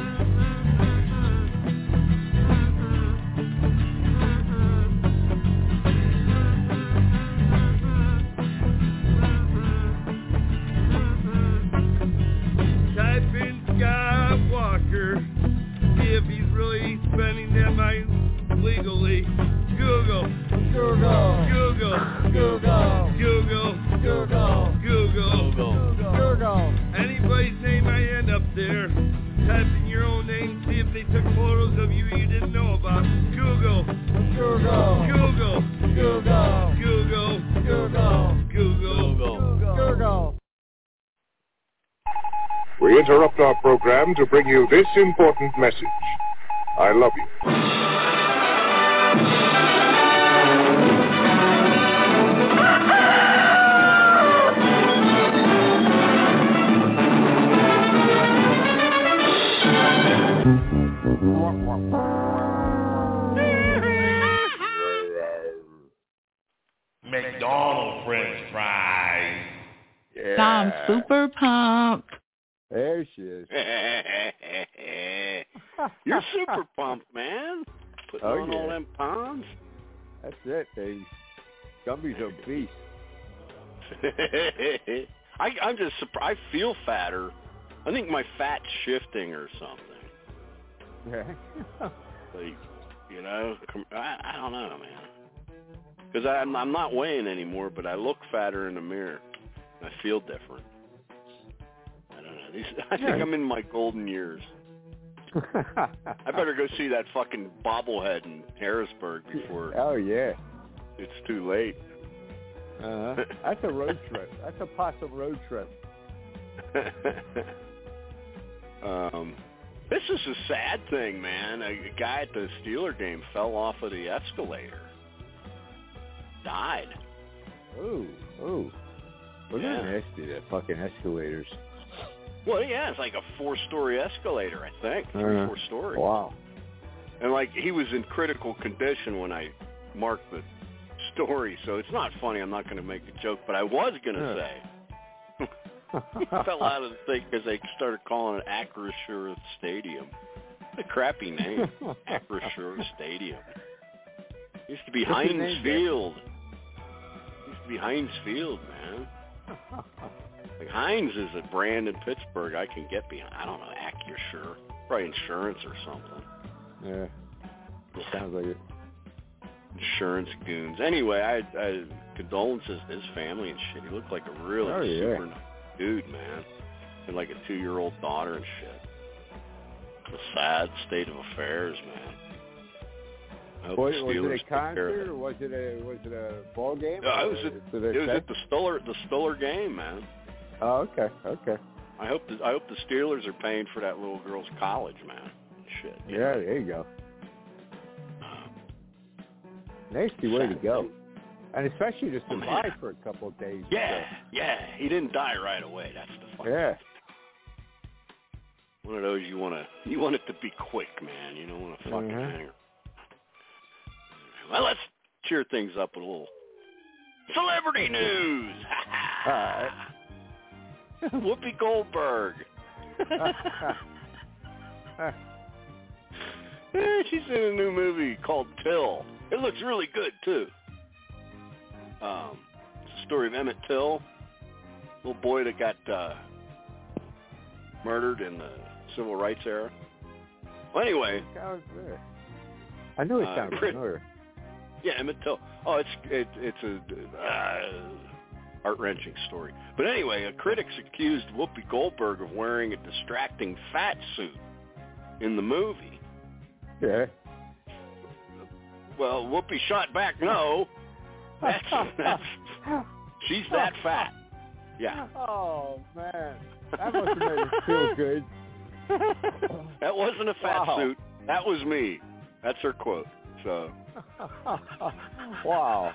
Skywalker, see if he's really spending that money legally. Google. Google. Google. Google. Google. Google. Google. Google. Anybody's name I end up there. Type in your own name, see if they took photos of you you didn't know about. Google. Google. Google. Google. Google. Google. Google. Google. Google. We interrupt our program to bring you this important message. I love you. McDonald's French fries. Yeah. I'm super pumped. There she is. You're super pumped, man. Putting Oh, on yeah. all them pounds. That's it, baby. Gumby's obese. I, I'm just surprised. I feel fatter. I think my fat's shifting or something. Yeah. Like, you know, com- I, I don't know, man. Because I'm, I'm not weighing anymore, but I look fatter in the mirror. I feel different. I don't know. These, I think I'm in my golden years. I better go see that fucking bobblehead in Harrisburg before. Oh, yeah. It's too late. Uh-huh. That's a road trip. That's a possum road trip. um, this is a sad thing, man. A, a guy at the Steeler game fell off of the escalator. Died. Ooh, ooh. Well, Yeah. they're nasty, that fucking escalators. Well, yeah, it's like a four-story escalator, I think. Three, Uh, four stories. Wow. And, like, he was in critical condition when I marked the story, so it's not funny. I'm not going to make a joke, but I was going to Yeah. say. He fell out of the thing because they started calling it Acrisure Stadium. It's a crappy name, Acrisure Stadium. It used to be What's the Heinz name, Field. It used to be Heinz Field, man. Like Heinz is a brand in Pittsburgh I can get behind. I don't know, Acrisure. Probably insurance or something. Yeah. It sounds like it. Insurance goons. Anyway, I, I condolences to his family and shit. He looked like a really Oh, yeah. super nice dude, man. And like a two-year-old daughter and shit. A sad state of affairs, man. I hope Was, the was Steelers it a take care of concert or was it a was it a ball game? No, it or was at, did they it was set? at the Stiller the Stiller game, man. Oh, okay, okay. I hope the, I hope the Steelers are paying for that little girl's college, man. Shit. Yeah, there you go. Nasty way to go. And especially to survive for a couple of days. Yeah, yeah. He didn't die right away. That's the So. fucking Yeah. one of those you want to you want it to be quick, man. You don't want to fucking Mhm. hang. Well, let's cheer things up with a little celebrity news. All right. Whoopi Goldberg. Yeah, she's in a new movie called Till. It looks really good too. Um, it's the story of Emmett Till, little boy that got uh, murdered in the civil rights era. Well, anyway, I knew it uh, sounded Chris- familiar. yeah, Emmett Till. Oh, it's it, it's a uh, heart-wrenching story. But anyway, uh, critics accused Whoopi Goldberg of wearing a distracting fat suit in the movie. Yeah. Well, Whoopi shot back, no. That's, that's she's that fat. Yeah. Oh, man. That must have made it feel good. That wasn't a fat Wow. suit. That was me. That's her quote. So. Wow.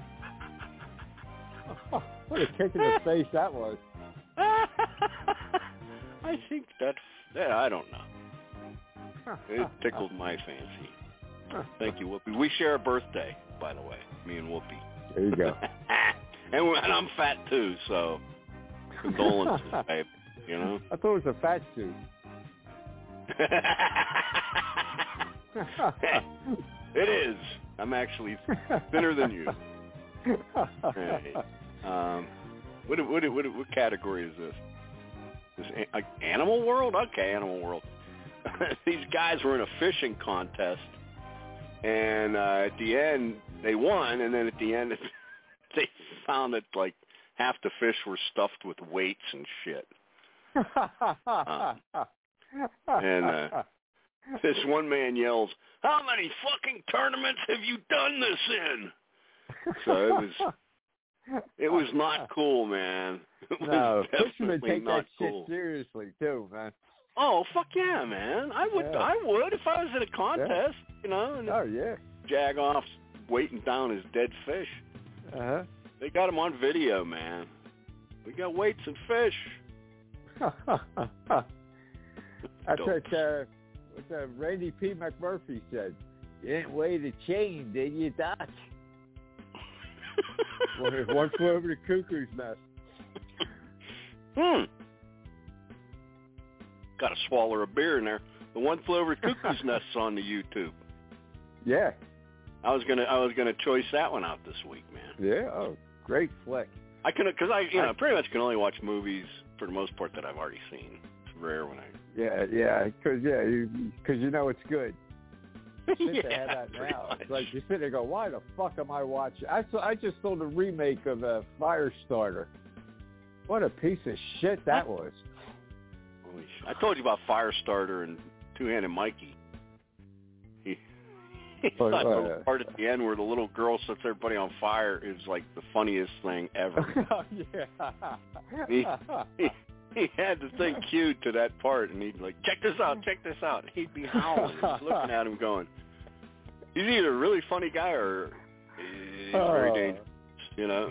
What a kick in the face that was. I think that's, yeah, I don't know. It tickled my fancy. Thank you, Whoopi. We share a birthday, by the way, me and Whoopi. There you go. and, we- and I'm fat too, so condolences, babe. You know? I thought it was a fat suit. It is. I'm actually thinner than you. Hey. Um, what, what, what, what category is this? This a, like Animal World? Okay, Animal World. These guys were in a fishing contest, and uh, at the end they won, and then at the end they found that like half the fish were stuffed with weights and shit. Um, and uh, this one man yells, "How many fucking tournaments have you done this in?" So it was, it was not cool, man. It was No, fishermen definitely take not that cool. shit seriously too, man. Oh fuck yeah, man! I would, Yeah. I would if I was in a contest, you know. And Oh yeah. Jagoff's weighting down his dead fish. Uh huh. They got him on video, man. We got weights and fish. That's what, uh, what uh, Randy P. McMurphy said. You didn't weigh the chain, did you, Doc? Well, if one flew over the cuckoo's nest. Hmm. Got to swallow a beer in there. The One Flew Over the Cuckoo's Nest's on the YouTube. Yeah. I was gonna, I was gonna choice that one out this week, man. Yeah. Oh, great flick. I can, because I, you know, pretty much can only watch movies for the most part that I've already seen. It's rare when I. Yeah, yeah, because yeah, because you, 'cause you know it's good. Shit, Yeah, they have that pretty now. much. It's like you sit there and go, why the fuck am I watching? I saw, I just saw the remake of uh, Firestarter. What a piece of shit that was. Holy sh- I told you about Firestarter and Two-Handed Mikey. He, he Oh, thought oh, the yeah. part at the end where the little girl sets everybody on fire is like the funniest thing ever. Oh, yeah. he, he, he had the thing queued to that part, and he'd like, check this out, check this out. And he'd be howling, just looking at him going, he's either a really funny guy or he's very Oh. dangerous, you know?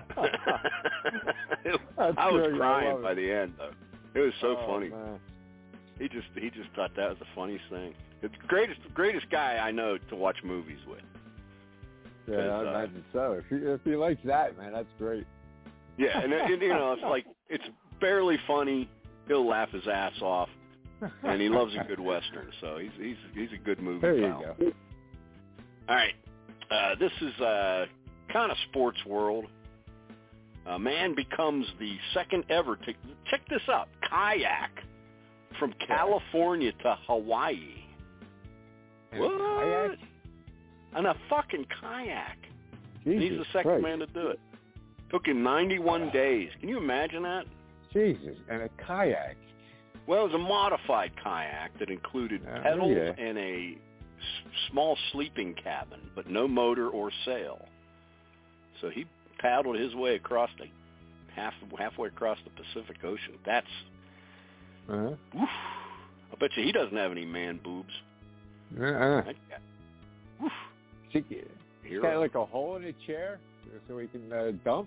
That's I was great. I crying love by it. the end, though. It was so Oh, funny. man. He just he just thought that was the funniest thing. It's the greatest greatest guy I know to watch movies with. Yeah, 'Cause, I uh, imagine so. If he, if he likes that, man, that's great. Yeah, and, and you know, it's like it's barely funny. He'll laugh his ass off, and he loves a good western. So he's he's he's a good movie There you pal. go. All right, uh, this is uh, kind of sports world. A man becomes the second ever to check this out kayak from California to Hawaii. And What? kayak? On a fucking kayak. Jesus He's the second Christ. man to do it. Took him ninety-one days. Can you imagine that? Jesus, and a kayak. Well, it was a modified kayak that included Oh, pedals yeah. and a s- small sleeping cabin, but no motor or sail. So he paddled his way across the half halfway across the Pacific Ocean. That's Uh-huh. oof, I bet you he doesn't have any man boobs. Uh-uh. That guy, oof, He's got hero. like a hole in a chair so he can uh, dump.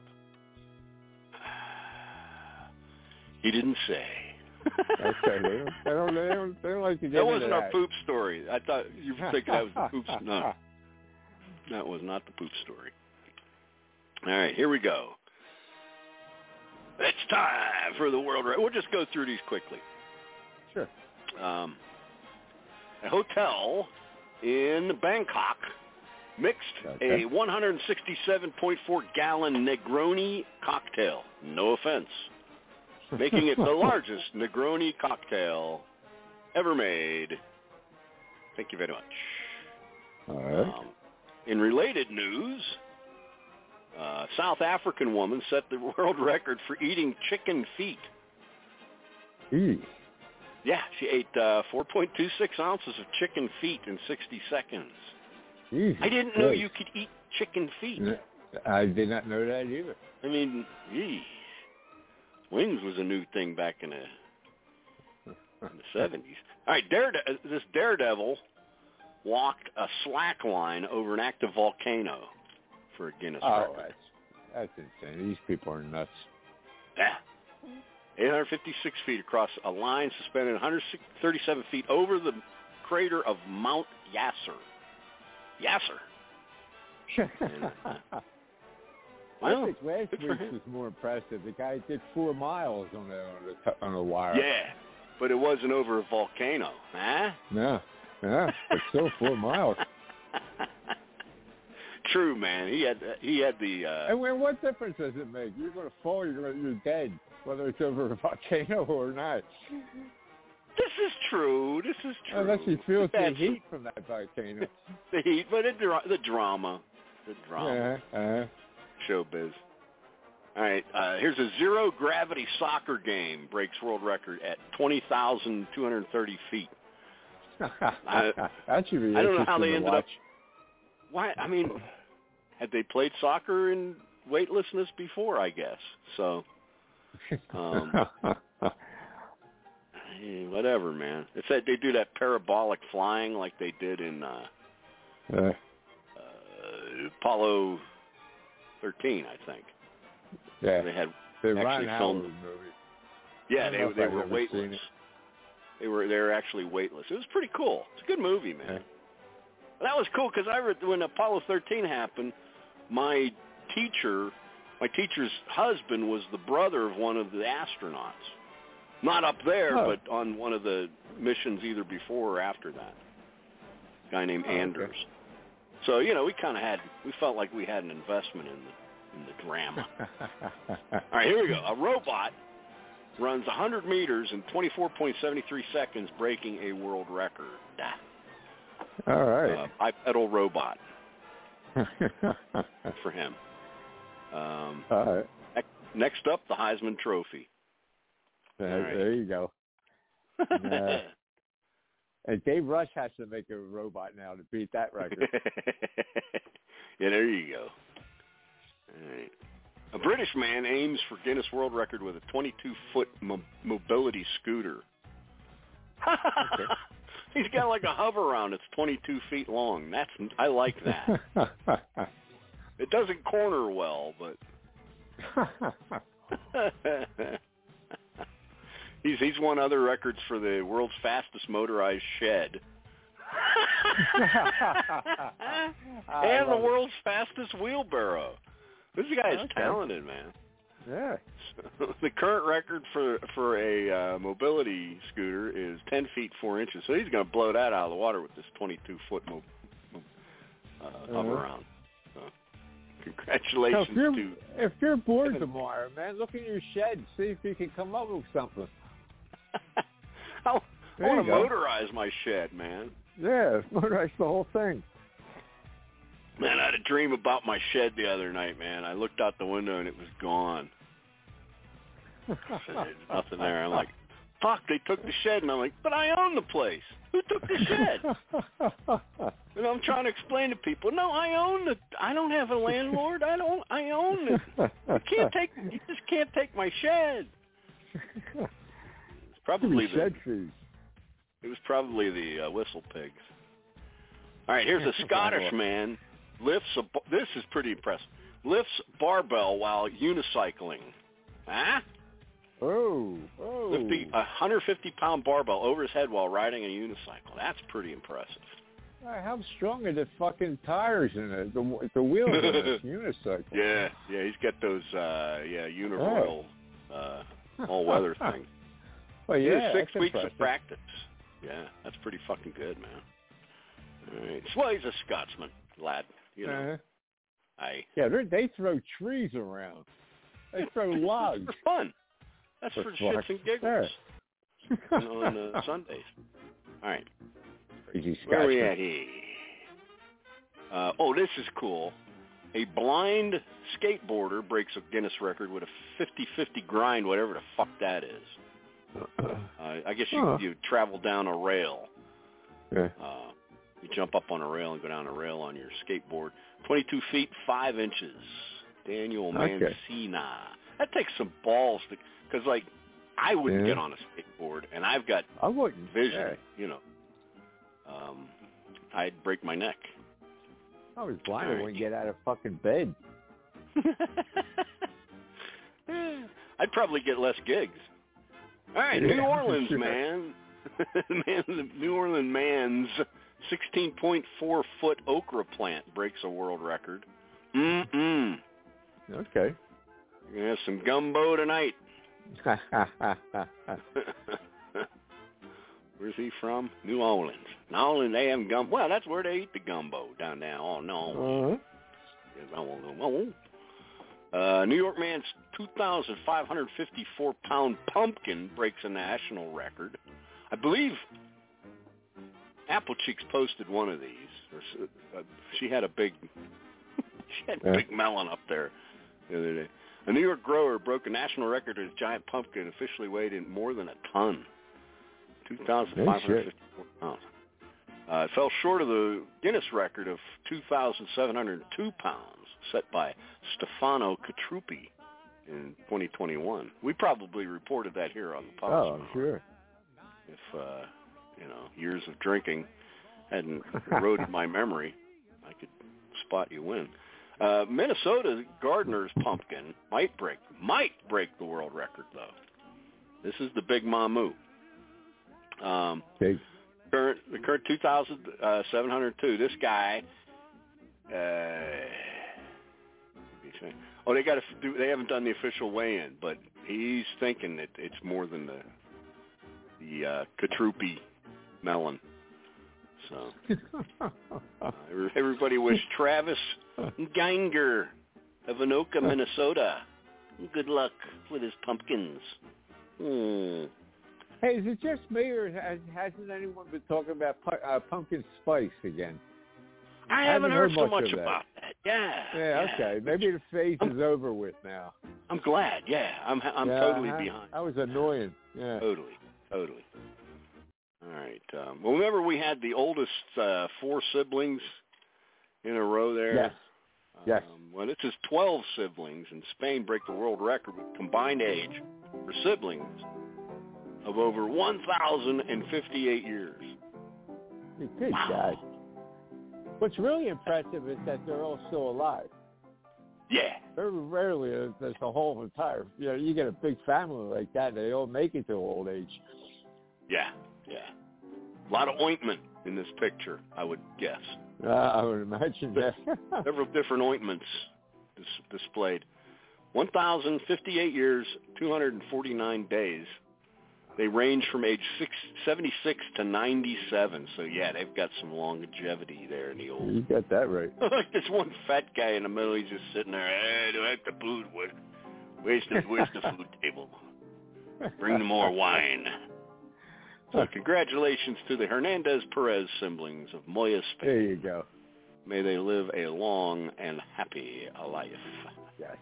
He didn't say. Okay, they don't, they don't, they don't, they don't like to get That into wasn't that. our poop story. I thought you were thinking that was the poop story. No, that was not the poop story. All right, here we go. It's time for the world record. We'll just go through these quickly. Sure. Um, a hotel in Bangkok mixed Okay. a one hundred sixty-seven point four gallon Negroni cocktail. No offense. Making it the largest Negroni cocktail ever made. Thank you very much. All right. Um, in related news, a South African woman set the world record for eating chicken feet. Eee. Yeah, she ate uh, four point two six ounces of chicken feet in sixty seconds. Jesus I didn't know Christ. you could eat chicken feet. I did not know that either. I mean, geez. Wings was a new thing back in the, in the seventies. All right, Darede- this daredevil walked a slack line over an active volcano for a Guinness Oh, record. that's, that's insane. These people are nuts. Yeah. eight hundred fifty-six feet across a line suspended one hundred thirty-seven feet over the crater of Mount Yasser. Yasser. And, uh, I well, think last good for week's him. was more impressive. The guy did four miles on the on the, t- on the wire. Yeah, but it wasn't over a volcano, huh? No. Yeah, but still four miles. True, man. He had he had the. Uh, And when, what difference does it make? You're going to fall. You're gonna, you're dead, whether it's over a volcano or not. this is true. This is true. Unless you feel the That's- heat from that volcano. the heat, but it, dra- the drama, the drama, Yeah. Uh, showbiz. All right, uh, here's a zero gravity soccer game breaks world record at twenty thousand two hundred thirty feet. I, that should be I don't know how interesting they to ended watch. up. Why? I mean, had they played soccer in weightlessness before? I guess so. Um, eh, whatever, man. It's that they do that parabolic flying like they did in uh, uh, uh, Apollo thirteen, I think. yeah. They had the actually Ron Howard filmed. movie. Yeah, I don't they know if they I've were ever seen weightless. it. They were they were actually weightless. It was pretty cool. It's a good movie, man. Yeah. That was cool because I read when Apollo thirteen happened, my teacher, my teacher's husband was the brother of one of the astronauts. Not up there, Oh. but on one of the missions either before or after that. A guy named Oh, okay. Anders. So, you know, we kind of had, we felt like we had an investment in the, in the drama. All right, here we go. A robot runs one hundred meters in twenty-four point seven three seconds, breaking a world record. All right. Uh, bipedal robot for him. Um, All right. Next up, the Heisman Trophy. Uh, right. There you go. uh, and Dave Rush has to make a robot now to beat that record. Yeah, there you go. All right. A British man aims for Guinness World Record with a twenty-two foot mo- mobility scooter. Okay. He's got like a hover around that's twenty-two feet long. That's I like that. It doesn't corner well, but he's he's won other records for the world's fastest motorized shed. And the world's fastest wheelbarrow. This guy is Okay. talented, man. Yeah. So, the current record for for a uh, mobility scooter is ten feet four inches. So he's going to blow that out of the water with this twenty-two foot mo- mo- uh, Uh-huh. hover around. So, congratulations So if you're, to. if you're bored tomorrow, man, look in your shed and see if you can come up with something. I, There I want you to go. motorize my shed, man. Yeah, motorize the whole thing. Man, I had a dream about my shed the other night, man. I looked out the window and it was gone. There's nothing there. I'm like, fuck, they took the shed. And I'm like, but I own the place. Who took the shed? And I'm trying to explain to people, no, I own the, I don't have a landlord. I don't, I own it. You can't take, you just can't take my shed. It's probably the, shed fees. it was probably the uh, whistle pigs. All right, here's a Scottish man. Lifts a, this is pretty impressive. Lifts barbell while unicycling. Huh? Oh, oh. Lifting a one hundred fifty pound barbell over his head while riding a unicycle. That's pretty impressive. Uh, How strong are the fucking tires in it? The the wheels in this unicycle. Yeah, yeah, he's got those, uh, yeah, Uniroyal, uh, all-weather things. Well, He yeah, has six that's weeks impressive. of practice. Yeah, that's pretty fucking good, man. All right. Well, he's a Scotsman, lad. You know, Uh-huh. I. Yeah, they they throw trees around. They throw logs. For fun. That's For for, fuck's shits and giggles. You know, on uh, Sundays. All right. Crazy Where are we Scotsman. at here? Uh, oh, this is cool. A blind skateboarder breaks a Guinness record with a fifty-fifty grind, whatever the fuck that is. Uh, I guess you Huh. you travel down a rail. Yeah. Uh, you jump up on a rail and go down a rail on your skateboard. twenty-two feet, five inches. Daniel Okay. Mancina. That takes some balls to, because like, I wouldn't Yeah. get on a skateboard, and I've got I wouldn't. vision, Yeah. you know. Um, I'd break my neck. I was blind. I All right. wouldn't get out of fucking bed. I'd probably get less gigs. All right, Yeah, New Orleans sure. man, man, the New Orleans man's sixteen point four foot okra plant breaks a world record. Mm-mm. Okay. You're gonna have some gumbo tonight. Where's he from? New Orleans. New Orleans, they have gumbo. Well, that's where they eat the gumbo, down there. Oh, no. Uh-huh. Uh, New York man's two thousand five hundred fifty-four pound pumpkin breaks a national record. I believe Apple Cheeks posted one of these. Or, s- uh, she had a big, she had a Yeah. big melon up there the other day. A New York grower broke a national record with a giant pumpkin, officially weighed in more than a ton. two thousand five hundred fifty-four pounds. Uh, it fell short of the Guinness record of two thousand seven hundred two pounds set by Stefano Catruppi in twenty twenty-one. We probably reported that here on the podcast. Oh, sure. If, uh, you know, years of drinking hadn't eroded my memory, I could spot you win. Uh, Minnesota Gardener's pumpkin might break, might break the world record, though. This is the Big Mamu. Um, Big. Current, the current two thousand seven hundred two. This guy, uh, oh, they got to do. They haven't done the official weigh-in, but he's thinking that it's more than the the uh, Catruppi melon. So uh, everybody wish Travis Geinger of Anoka, Minnesota, good luck with his pumpkins. Hmm. Hey, is it just me, or has, hasn't anyone been talking about pu- uh, pumpkin spice again? I, I haven't, haven't heard, heard so much much of that. about that. Yeah. Yeah, okay. Maybe the phase I'm, is over with now. I'm glad. Yeah, I'm I'm yeah, totally I, behind. I was annoying. Yeah. Totally, totally. All right. Um, well, remember we had the oldest uh, four siblings in a row there? Yes. Yes. Um, well, this is twelve siblings, and Spain break the world record with combined age for siblings of over one thousand fifty-eight years. Good wow. God. What's really impressive is that they're all still alive. Yeah. Very rarely is there's a whole entire, you know, you get a big family like that, they all make it to old age. Yeah, yeah. A lot of ointment in this picture, I would guess. Uh, I would imagine that. Several different ointments dis- displayed. one thousand fifty-eight years, two hundred forty-nine days. They range from age six, seventy-six to ninety-seven. So, yeah, they've got some longevity there in the old. You got that right. Like this one fat guy in the middle, he's just sitting there. Hey, do I have the food? What? Where's the, where's the food table? Bring them more wine. So congratulations to the Hernandez-Perez siblings of Moya, Spain. There you go. May they live a long and happy life. Yes.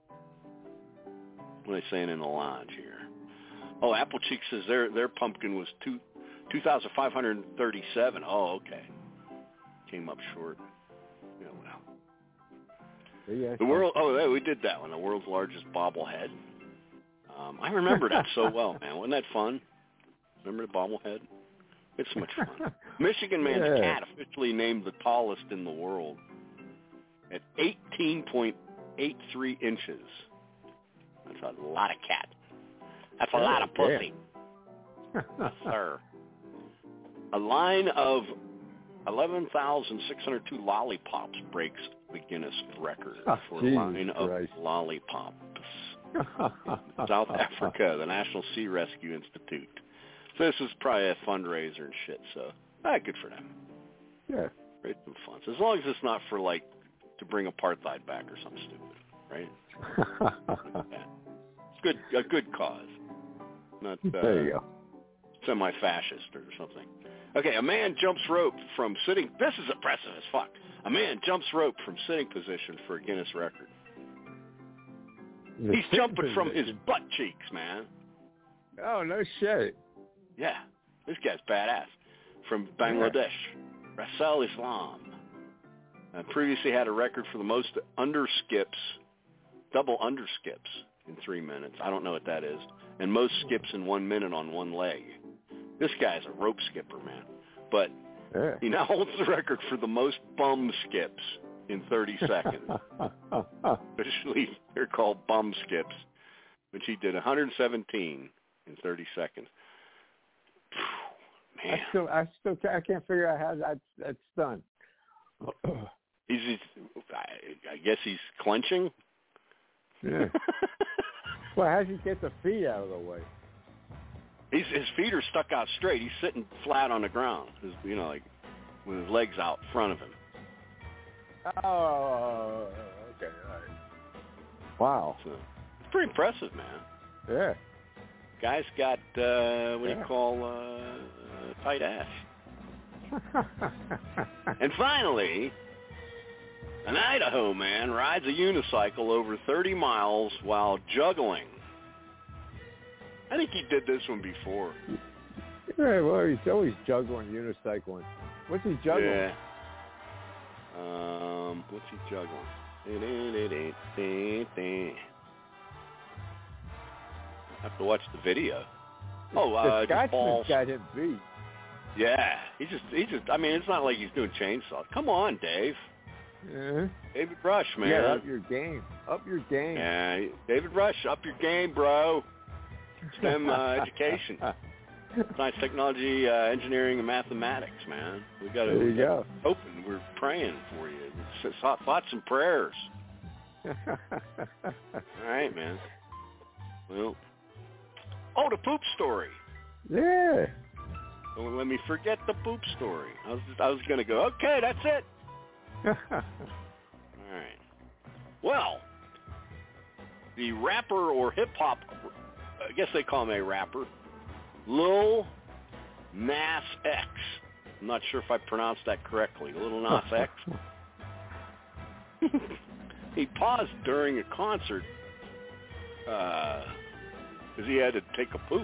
What are they saying in the lounge here? Oh, Apple Cheek says their their pumpkin was two two thousand five hundred thirty-seven. Oh, okay. Came up short. Yeah, well. Yeah, the world. Oh, yeah, we did that one. The world's largest bobblehead. Um, I remember that so well, man. Wasn't that fun? Remember the bobblehead? It's so much fun. Michigan man's yeah. cat officially named the tallest in the world at eighteen point eight three inches. That's a lot of cat. That's a oh, lot of pussy. Yes, sir. A line of eleven thousand six hundred two lollipops breaks the Guinness record oh, for Jesus a line Christ. of lollipops. In South Africa, the National Sea Rescue Institute. So this is probably a fundraiser and shit, so ah, good for them. Yeah. Raise some funds. As long as it's not for, like, to bring apartheid back or something stupid, right? Yeah. It's good, a good cause. Not uh, there you go. semi-fascist or something. Okay, a man jumps rope from sitting. This is impressive as fuck. A man jumps rope from sitting position for a Guinness record. The He's jumping position. from his butt cheeks, man. Oh, no shit. Yeah, this guy's badass. From Bangladesh, yeah. Rasel Islam. Uh, previously had a record for the most underskips, double underskips in three minutes. I don't know what that is. And most skips in one minute on one leg. This guy's a rope skipper, man. But yeah. he now holds the record for the most bum skips in thirty seconds. Officially, they're called bum skips, which he did one hundred seventeen in thirty seconds. Man. I still, I still, I can't figure out how that, that's done. He's, he's, I guess he's clenching. Yeah. Well, how does he get the feet out of the way? He's, his feet are stuck out straight. He's sitting flat on the ground, his, you know, like with his legs out in front of him. Oh, okay, all right. Wow. So, it's pretty impressive, man. Yeah. Guy's got, uh, what do yeah. you call, uh, tight ass. And finally, an Idaho man rides a unicycle over thirty miles while juggling. I think he did this one before. Yeah, well, he's always juggling, unicycling. What's he juggling? Yeah. Um, what's he juggling? I have to watch the video. Oh, uh, the just balls. got him beat. Yeah, he just, he just. I mean, it's not like he's doing chainsaws. Come on, Dave. Yeah. David Rush, man. Yeah, up your game. Up your game. Yeah, David Rush, up your game, bro. STEM uh, education, science, technology, uh, engineering, and mathematics, man. We got to. There you go. Hoping, we're praying for you. It's thoughts and prayers. All right, man. Well. Oh, the poop story. Yeah. Don't let me forget the poop story. I was just, I was going to go, okay, that's it. All right. Well, the rapper or hip-hop, I guess they call him a rapper, Lil Nas X. I'm not sure if I pronounced that correctly. Lil Nas X. He paused during a concert because uh, he had to take a poop.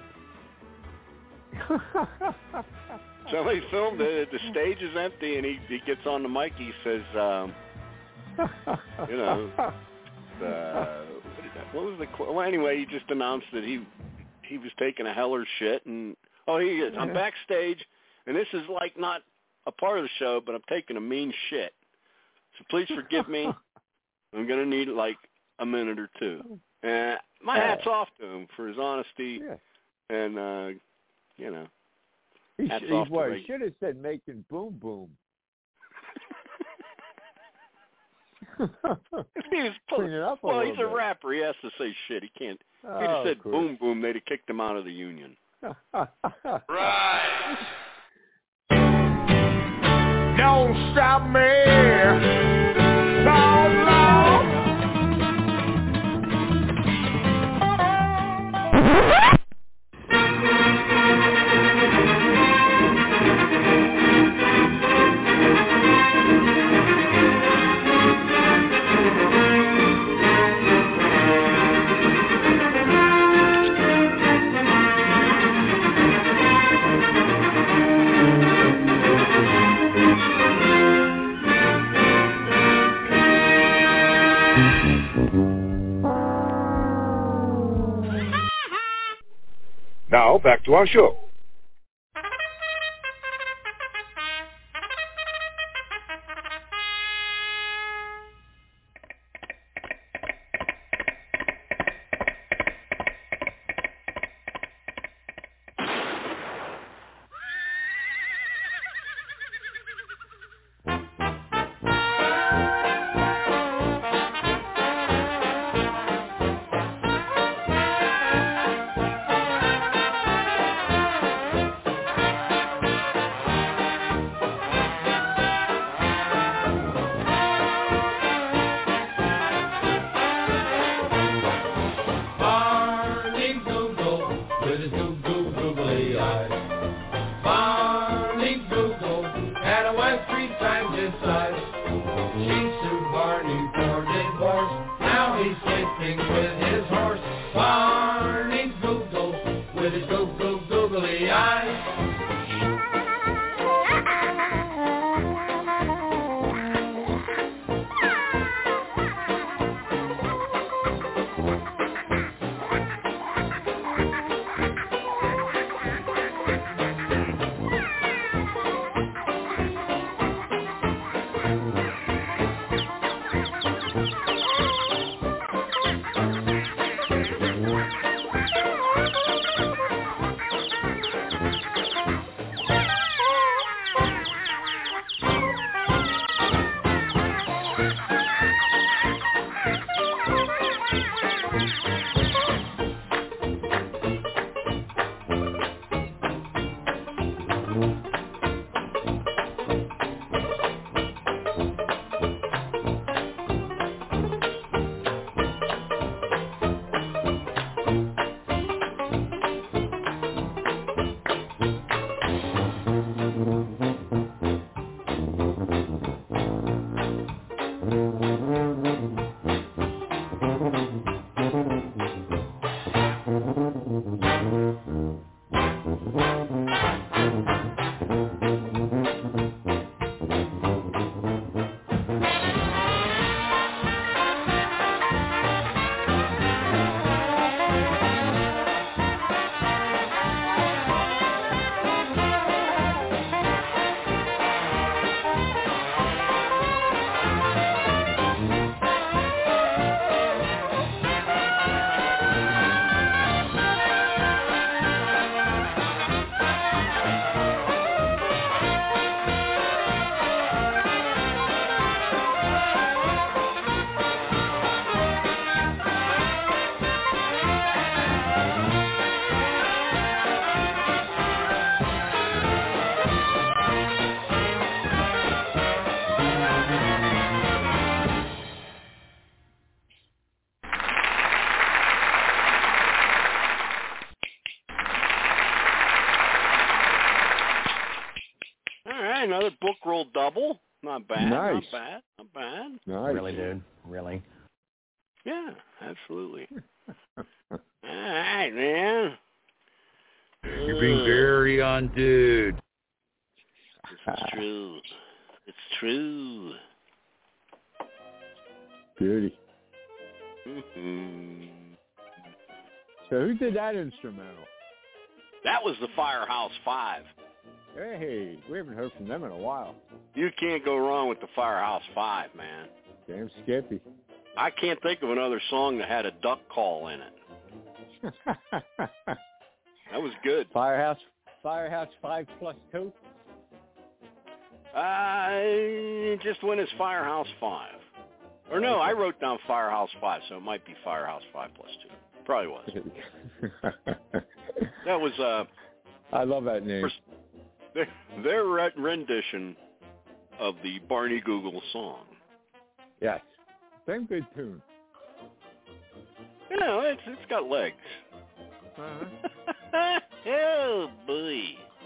Somebody filmed it. The stage is empty, and he, he gets on the mic. He says, um, you know, uh, what was the well? Anyway, he just announced that he he was taking a heller shit, and oh, he is. I'm backstage, and this is like not a part of the show, but I'm taking a mean shit. So please forgive me. I'm gonna need like a minute or two. And my hat's off to him for his honesty, yeah. and uh, you know. He, hats he, off well, to he should have said making boom boom. He's Clean it up a well, little he's a bit. rapper. He has to say shit. He can't. If he'd Oh, have said of course. boom boom, they'd have kicked him out of the union. Right. Don't stop me. No, no. Now, back to our show. another book roll double. Not bad. Nice. Not bad. Not bad. Nice. Really, dude. Really. Yeah, absolutely. All right, man. You're being very on, dude. It's true. It's true. Beauty. Mm-hmm. So who did that instrumental? That was the Firehouse Five. Hey, we haven't heard from them in a while. You can't go wrong with the Firehouse Five, man. Damn Skippy. I can't think of another song that had a duck call in it. That was good. Firehouse, Firehouse Five plus two. Uh, just went as Firehouse Five. Or no, I wrote down Firehouse Five, so it might be Firehouse Five plus two. Probably was. That was uh. I love that name. Their, their rendition of the Barney Google song. Yes, same good tune. You know, it's it's got legs. Uh-huh. Oh boy.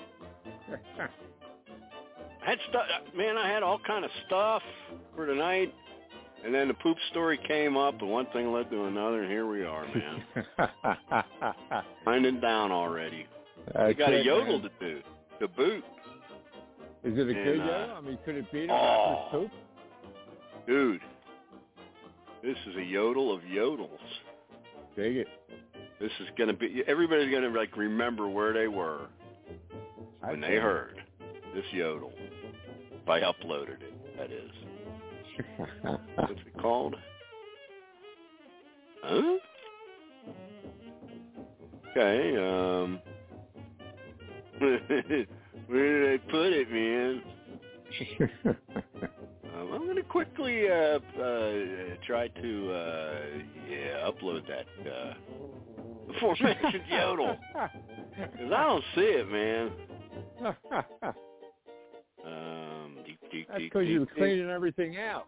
I had stuff, man. I had all kind of stuff for tonight, and then the poop story came up, and one thing led to another, and here we are, man. Winding down already. We got a yodel man. to do, to boot. Is it a and, good uh, yodel? I mean, could it beat it oh, after poop? Dude, this is a yodel of yodels. Dig it. This is gonna be. Everybody's gonna like remember where they were when they heard this yodel. If I uploaded it, that is. What's it called? Huh? Okay, um... where did I put it, man? um, I'm going to quickly uh, uh, try to, uh, yeah, upload that uh, aforementioned yodel. Because I don't see it, man. Um, deep, deep, That's deep, because you were deep, cleaning everything out.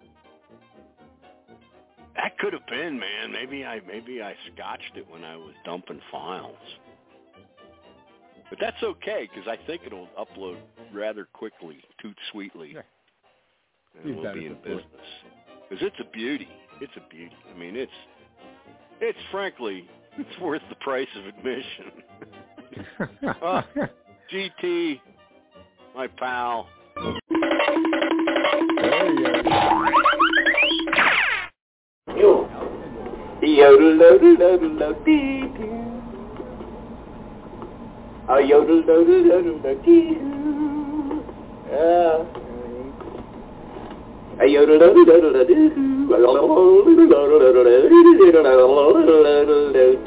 That could have been, man. Maybe I maybe I scotched it when I was dumping files. But that's okay, because I think it'll upload rather quickly, toot sweetly. Yeah. And we'll be in business. Because it's a beauty. It's a beauty. I mean, it's, it's frankly, it's worth the price of admission. uh, G T, my pal. You. Yodel, yodel, yodel, yodel, dee, doo. A yodel, yodel, yodel, yodel, dee, doo. Yeah. A yodel, yodel, yodel, yodel, dee, doo. A yodel, yodel, yodel, yodel, yodel,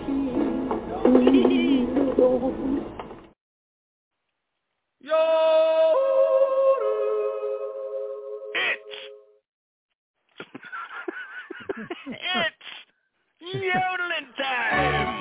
It's yodeling time!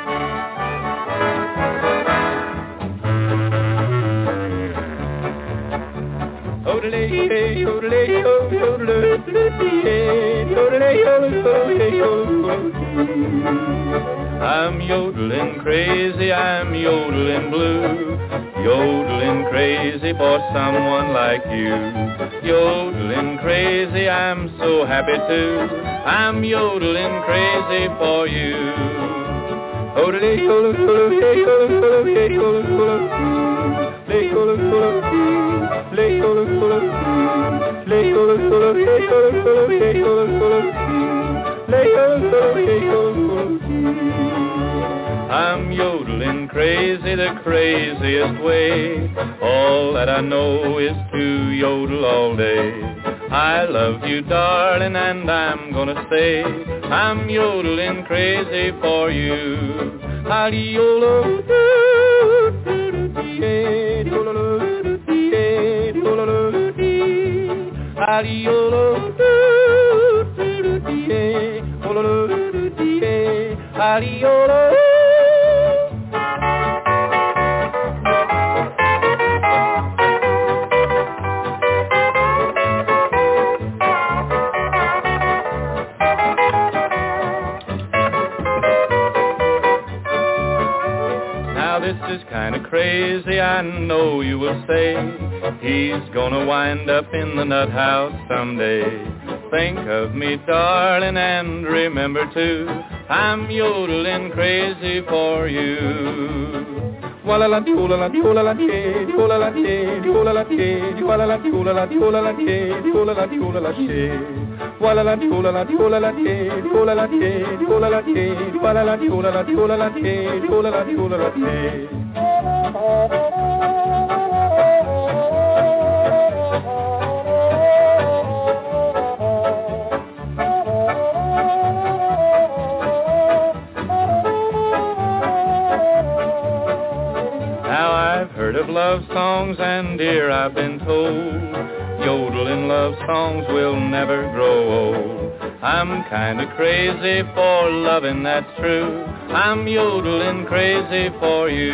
I'm yodeling crazy, I'm yodeling blue, yodeling crazy for someone like you. Yodeling crazy, I'm so happy too, I'm yodeling crazy for you. I'm yodeling crazy the craziest way. All that I know is to yodel all day. I love you, darling, and I'm gonna stay. I'm yodeling crazy for you. Howdy-yolo, howdy-yolo, howdy-yolo. this is kind of crazy, I know you will say. He's gonna wind up in the nut house someday. Think of me, darling, and remember too, I'm yodeling crazy for you. Walla la di la di la la di la la di la la di walla la di la di la la di la la di la di walla la di la di la la di la la di la la di walla la di la di la la di la la di la di. Of love songs, and dear, I've been told yodeling love songs will never grow old. I'm kinda crazy for loving, that's true. I'm yodeling crazy for you.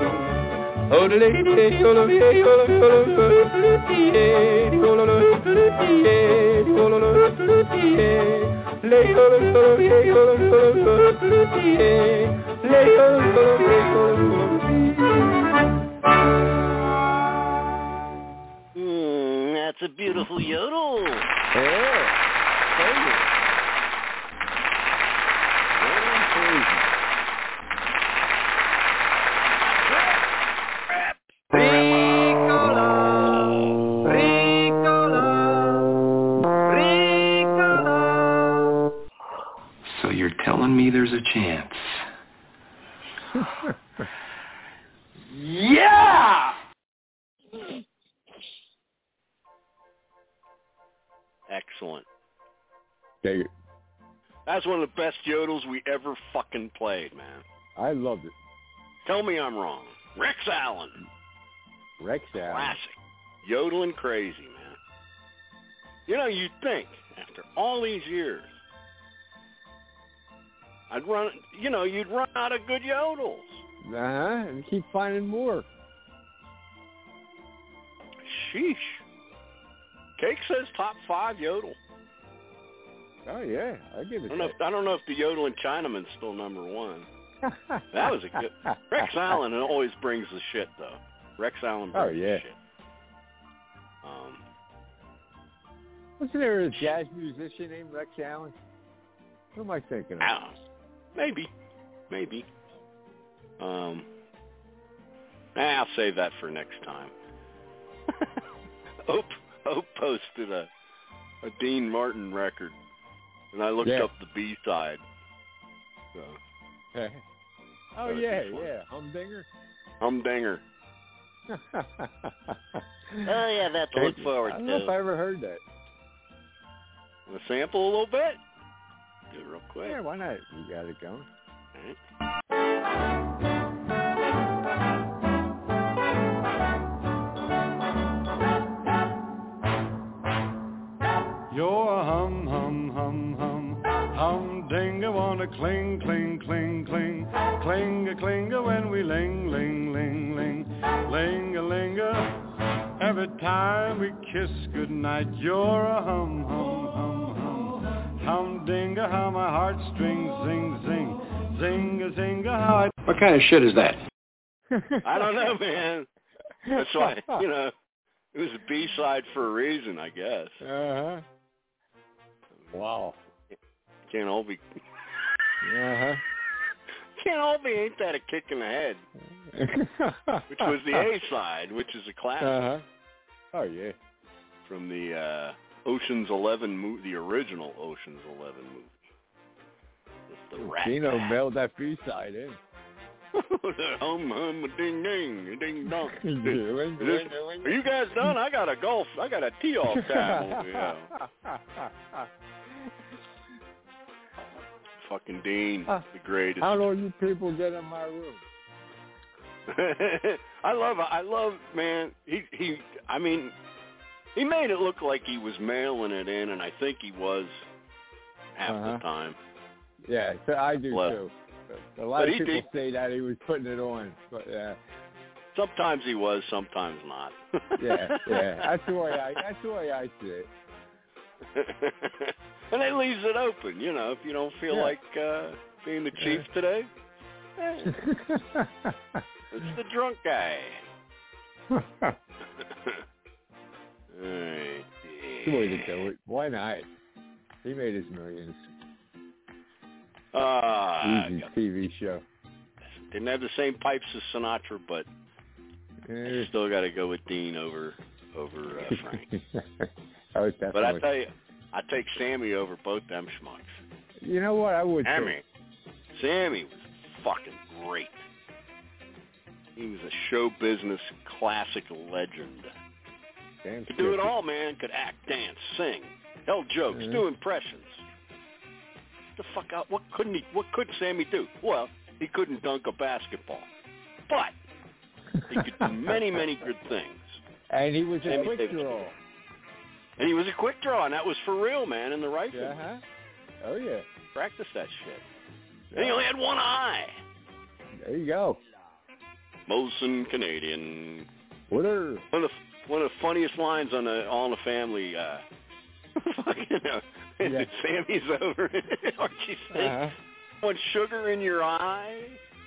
Mm, that's a beautiful yodel. Yeah. Thank you. So you're telling me there's a chance? Yeah! Excellent. Take it. That's one of the best yodels we ever fucking played, man. I loved it. Tell me I'm wrong. Rex Allen. Rex Allen. Classic. Yodeling crazy, man. You know, you'd think, after all these years, I'd run, you know, you'd run out of good yodels. Uh-huh, and keep finding more. Sheesh. Cake says top five yodel. Oh, yeah, I give it I don't know if, I don't know if the yodeling Chinaman's still number one. That was a good... Rex Allen always brings the shit, though. Rex Allen brings oh, yeah. the shit. Um, Wasn't there a jazz musician named Rex Allen? Who am I thinking of? I don't know. Maybe. Maybe. Um, eh, I'll save that for next time. Ope, Ope posted a, a Dean Martin record, and I looked yeah. up the B-side. So, oh, yeah, yeah. Humdinger? Humdinger. Oh, yeah, that's to look forward to. I don't know if I ever heard that. Want to sample a little bit? Do it real quick. Yeah, why not? You got it going. All right. You're a hum, hum, hum, hum, humdinger, wanna cling, cling, cling, cling, cling-a, cling-a when we ling, ling, ling, ling, ling-a-ling-a. Every time we kiss goodnight, you're a hum, hum, hum, hum, humdinger, how my heartstrings zing, zing, zing-a, zing-a, how I... What kind of shit is that? I don't know, man. That's why, you know, it was a B-side for a reason, I guess. Uh-huh. Wow. Can't all be... Uh-huh. Can't all be Ain't That a Kick in the Head? Which was the A-side, which is a classic. Uh-huh. Oh, yeah. From the uh, Ocean's Eleven movie, the original Ocean's Eleven movie. With the rat Dino pack. mailed that B-side in. hum, hum, ding, ding, ding, dong. Doing, This, doing, doing. are you guys done? I got a golf. I got a tee-off time over here. Fucking Dean, uh, the greatest. How do you people get in my room? I love, I love, man. He, he. I mean, he made it look like he was mailing it in, and I think he was half uh-huh. the time. Yeah, so I do Well, too. A lot but of he people did. say that he was putting it on, but yeah. Sometimes he was, sometimes not. yeah, yeah. That's the way I. That's the way I see it. And it leaves it open, you know. If you don't feel Yeah. like uh, being the chief Yeah. today, It's the drunk guy. Alright. Good way to do it. Why not? He made his millions. Uh, Easy T V show. Didn't have the same pipes as Sinatra, but Eh. I still got to go with Dean over over uh, Frank. Oh, But I tell you, I take Sammy over both them schmucks. You know what? I would. Sammy, Sammy was fucking great. He was a show business classic legend. Damn Could do it skippy. all, man. Could act, dance, sing, tell jokes, Mhm. do impressions. The fuck out? What couldn't he? What could Sammy do? Well, he couldn't dunk a basketball, but he could do many, many good things. And he was a Sammy quick Davis. draw. And he was a quick draw, and that was for real, man. In the rifle, Uh-huh. Oh yeah. practice that shit. And he only had one eye. There you go. Molson Canadian. What are One of the one of the funniest lines on the All in the Family. Uh, fucking, uh, Yeah. Sammy's over. Archie saying, Uh-huh. "Want sugar in your eye?"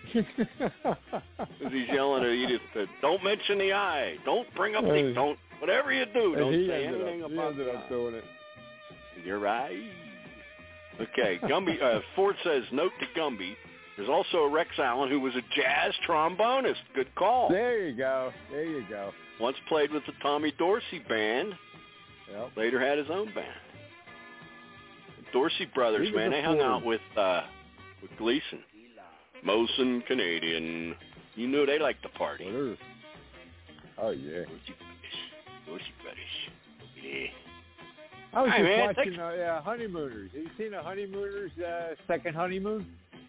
As he's yelling at Edith, uh, "Don't mention the eye. Don't bring up the Uh, don't. Whatever you do, And don't he say ended anything up, he about ended the up eye." doing it. You're right. Okay, Gumby. Uh, Ford says, note to Gumby. There's also a Rex Allen who was a jazz trombonist. Good call. There you go. There you go. Once played with the Tommy Dorsey band. Yep. Later had his own band. The Dorsey brothers, He was man, a they hung Ford. out with uh, with Gleason. Molson Canadian. You knew they liked to party. What are- Oh yeah. Dorsey brothers. Yeah. I was Hey, just man, watching thanks- uh, yeah, Honeymooners. Have you seen the Honeymooners uh, second honeymoon?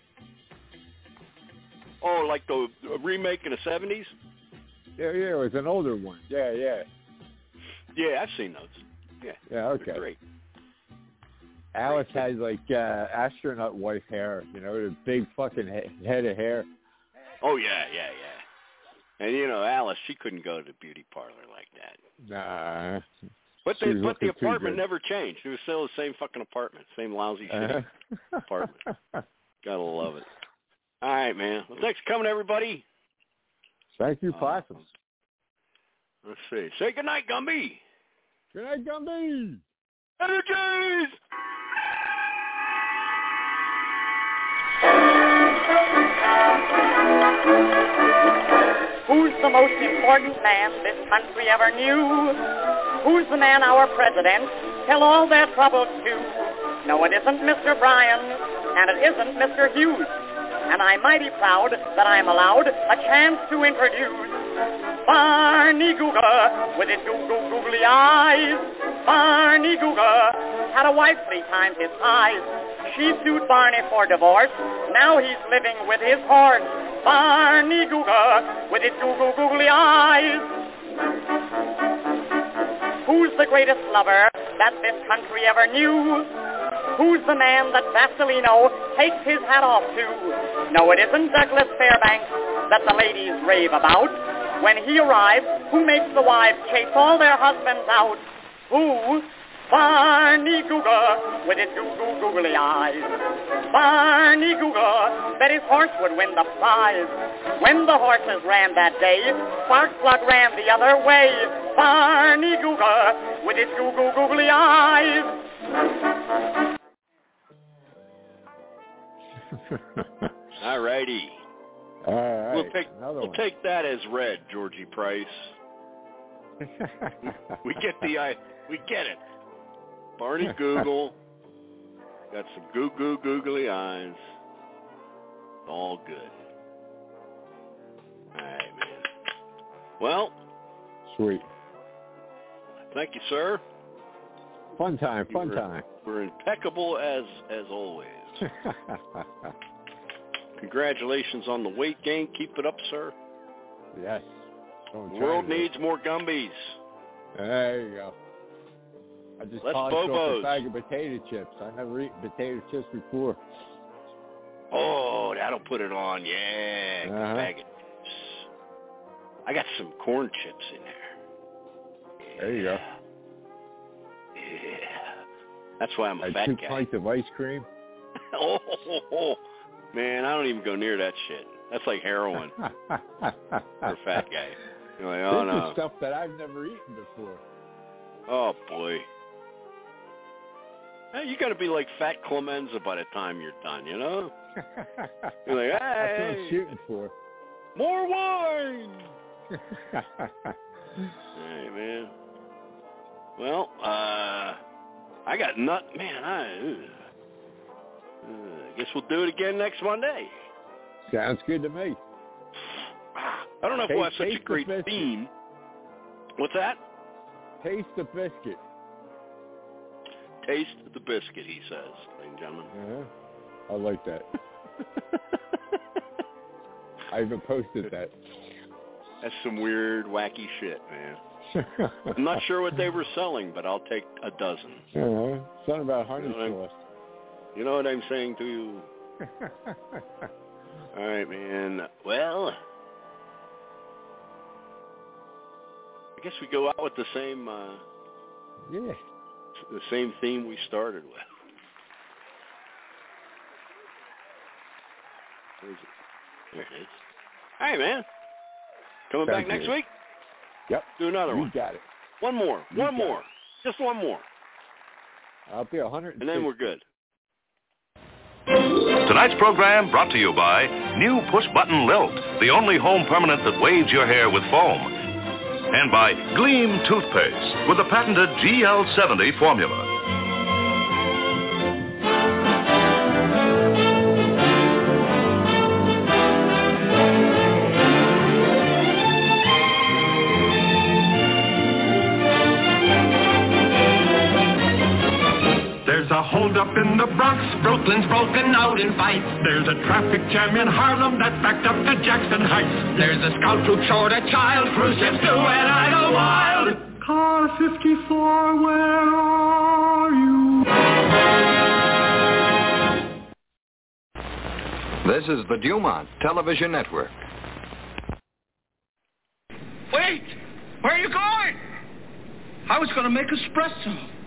Oh, like the a remake in the seventies? Yeah, yeah, it was an older one. Yeah, yeah. Yeah, I've seen those. Yeah. Yeah, okay. They're great. Alice has like uh, astronaut wife hair, you know, the big fucking he- head of hair. Oh, yeah, yeah, yeah. And, you know, Alice, she couldn't go to the beauty parlor like that. Nah. But, She they, was but the looking too apartment good. never changed. It was still the same fucking apartment, same lousy shit Uh-huh. apartment. Gotta love it. All right, man. Well, thanks for coming, everybody. Thank you, Uh, Possum. Let's see. Say goodnight, Gumby. Good night, Gumby. Energies! Who's the most important man this country ever knew? Who's the man our presidents tell all their troubles to? No, it isn't Mister Bryan, and it isn't Mister Hughes. And I'm mighty proud that I'm allowed a chance to introduce Barney Googa with his goo-goo googly eyes. Barney Googa had a wife three times his size. She sued Barney for divorce. Now he's living with his horse. Barney Googa with his goo-goo googly eyes. Who's the greatest lover that this country ever knew? Who's the man that Vasilino takes his hat off to? No, it isn't Douglas Fairbanks that the ladies rave about. When he arrives, who makes the wives chase all their husbands out? Who? Barney Googa with his goo-goo googly eyes. Barney Googa bet his horse would win the prize. When the horses ran that day, Sparkplug ran the other way. Barney Googa with his goo-goo googly eyes. All righty. All right. We'll take Another we'll one. take that as read, Georgie Price. We get the I we get it. Barney Google got some goo goo googly eyes. All good. All right, man. Well, Sweet. thank you, sir. Fun time, You fun were- time. We're impeccable as as always. Congratulations on the weight gain. Keep it up, sir. Yes. The world needs more Gumbies. There you go. I just Less polished off Bobos. a bag of potato chips. I never eaten potato chips before. Oh, that'll put it on. Yeah, good Uh-huh. bag of chips. I got some corn chips in there. There you go. Yeah. That's why I'm a Had fat two guy. pints of ice cream. oh, oh, oh. Man, I don't even go near that shit. That's like heroin for a fat guy. You're like, oh this no. is stuff that I've never eaten before. Oh boy. Hey, you got to be like Fat Clemenza by the time you're done, you know? You're like, hey, that's what I'm shooting for. More wine. Hey, man. Well, uh, I got nut. Man, I. Uh, I guess we'll do it again next Monday. Sounds good to me. I don't know if taste, we'll have such a taste great the theme. What's that? Taste the biscuit. Taste the biscuit, he says, ladies and gentlemen. Uh-huh. I like that. I even posted that. That's some weird, wacky shit, man. I'm not sure what they were selling, but I'll take a dozen. Uh-huh. Something about honey you know sauce. You know what I'm saying to you? All right, man. Well, I guess we go out with the same, uh, yeah, the same theme we started with. Where is it? There it is. All right, man. Coming Thank back you. next week? Yep. Do another you one. You got it. One more. You one got more. It. Just one more. I'll be one hundred. And then we're good. Tonight's program brought to you by New Push Button Lilt, the only home permanent that waves your hair with foam. And by Gleam Toothpaste with the patented G L seventy formula. There's a holdup in the Bronx, Brooklyn's broken out in fights. There's a traffic jam in Harlem that backed up to Jackson Heights. There's a scout troop short a child, cruise ships do and idle wild. Car fifty-four, where are you? This is the Dumont Television Network. Wait! Where are you going? I was going to make espresso.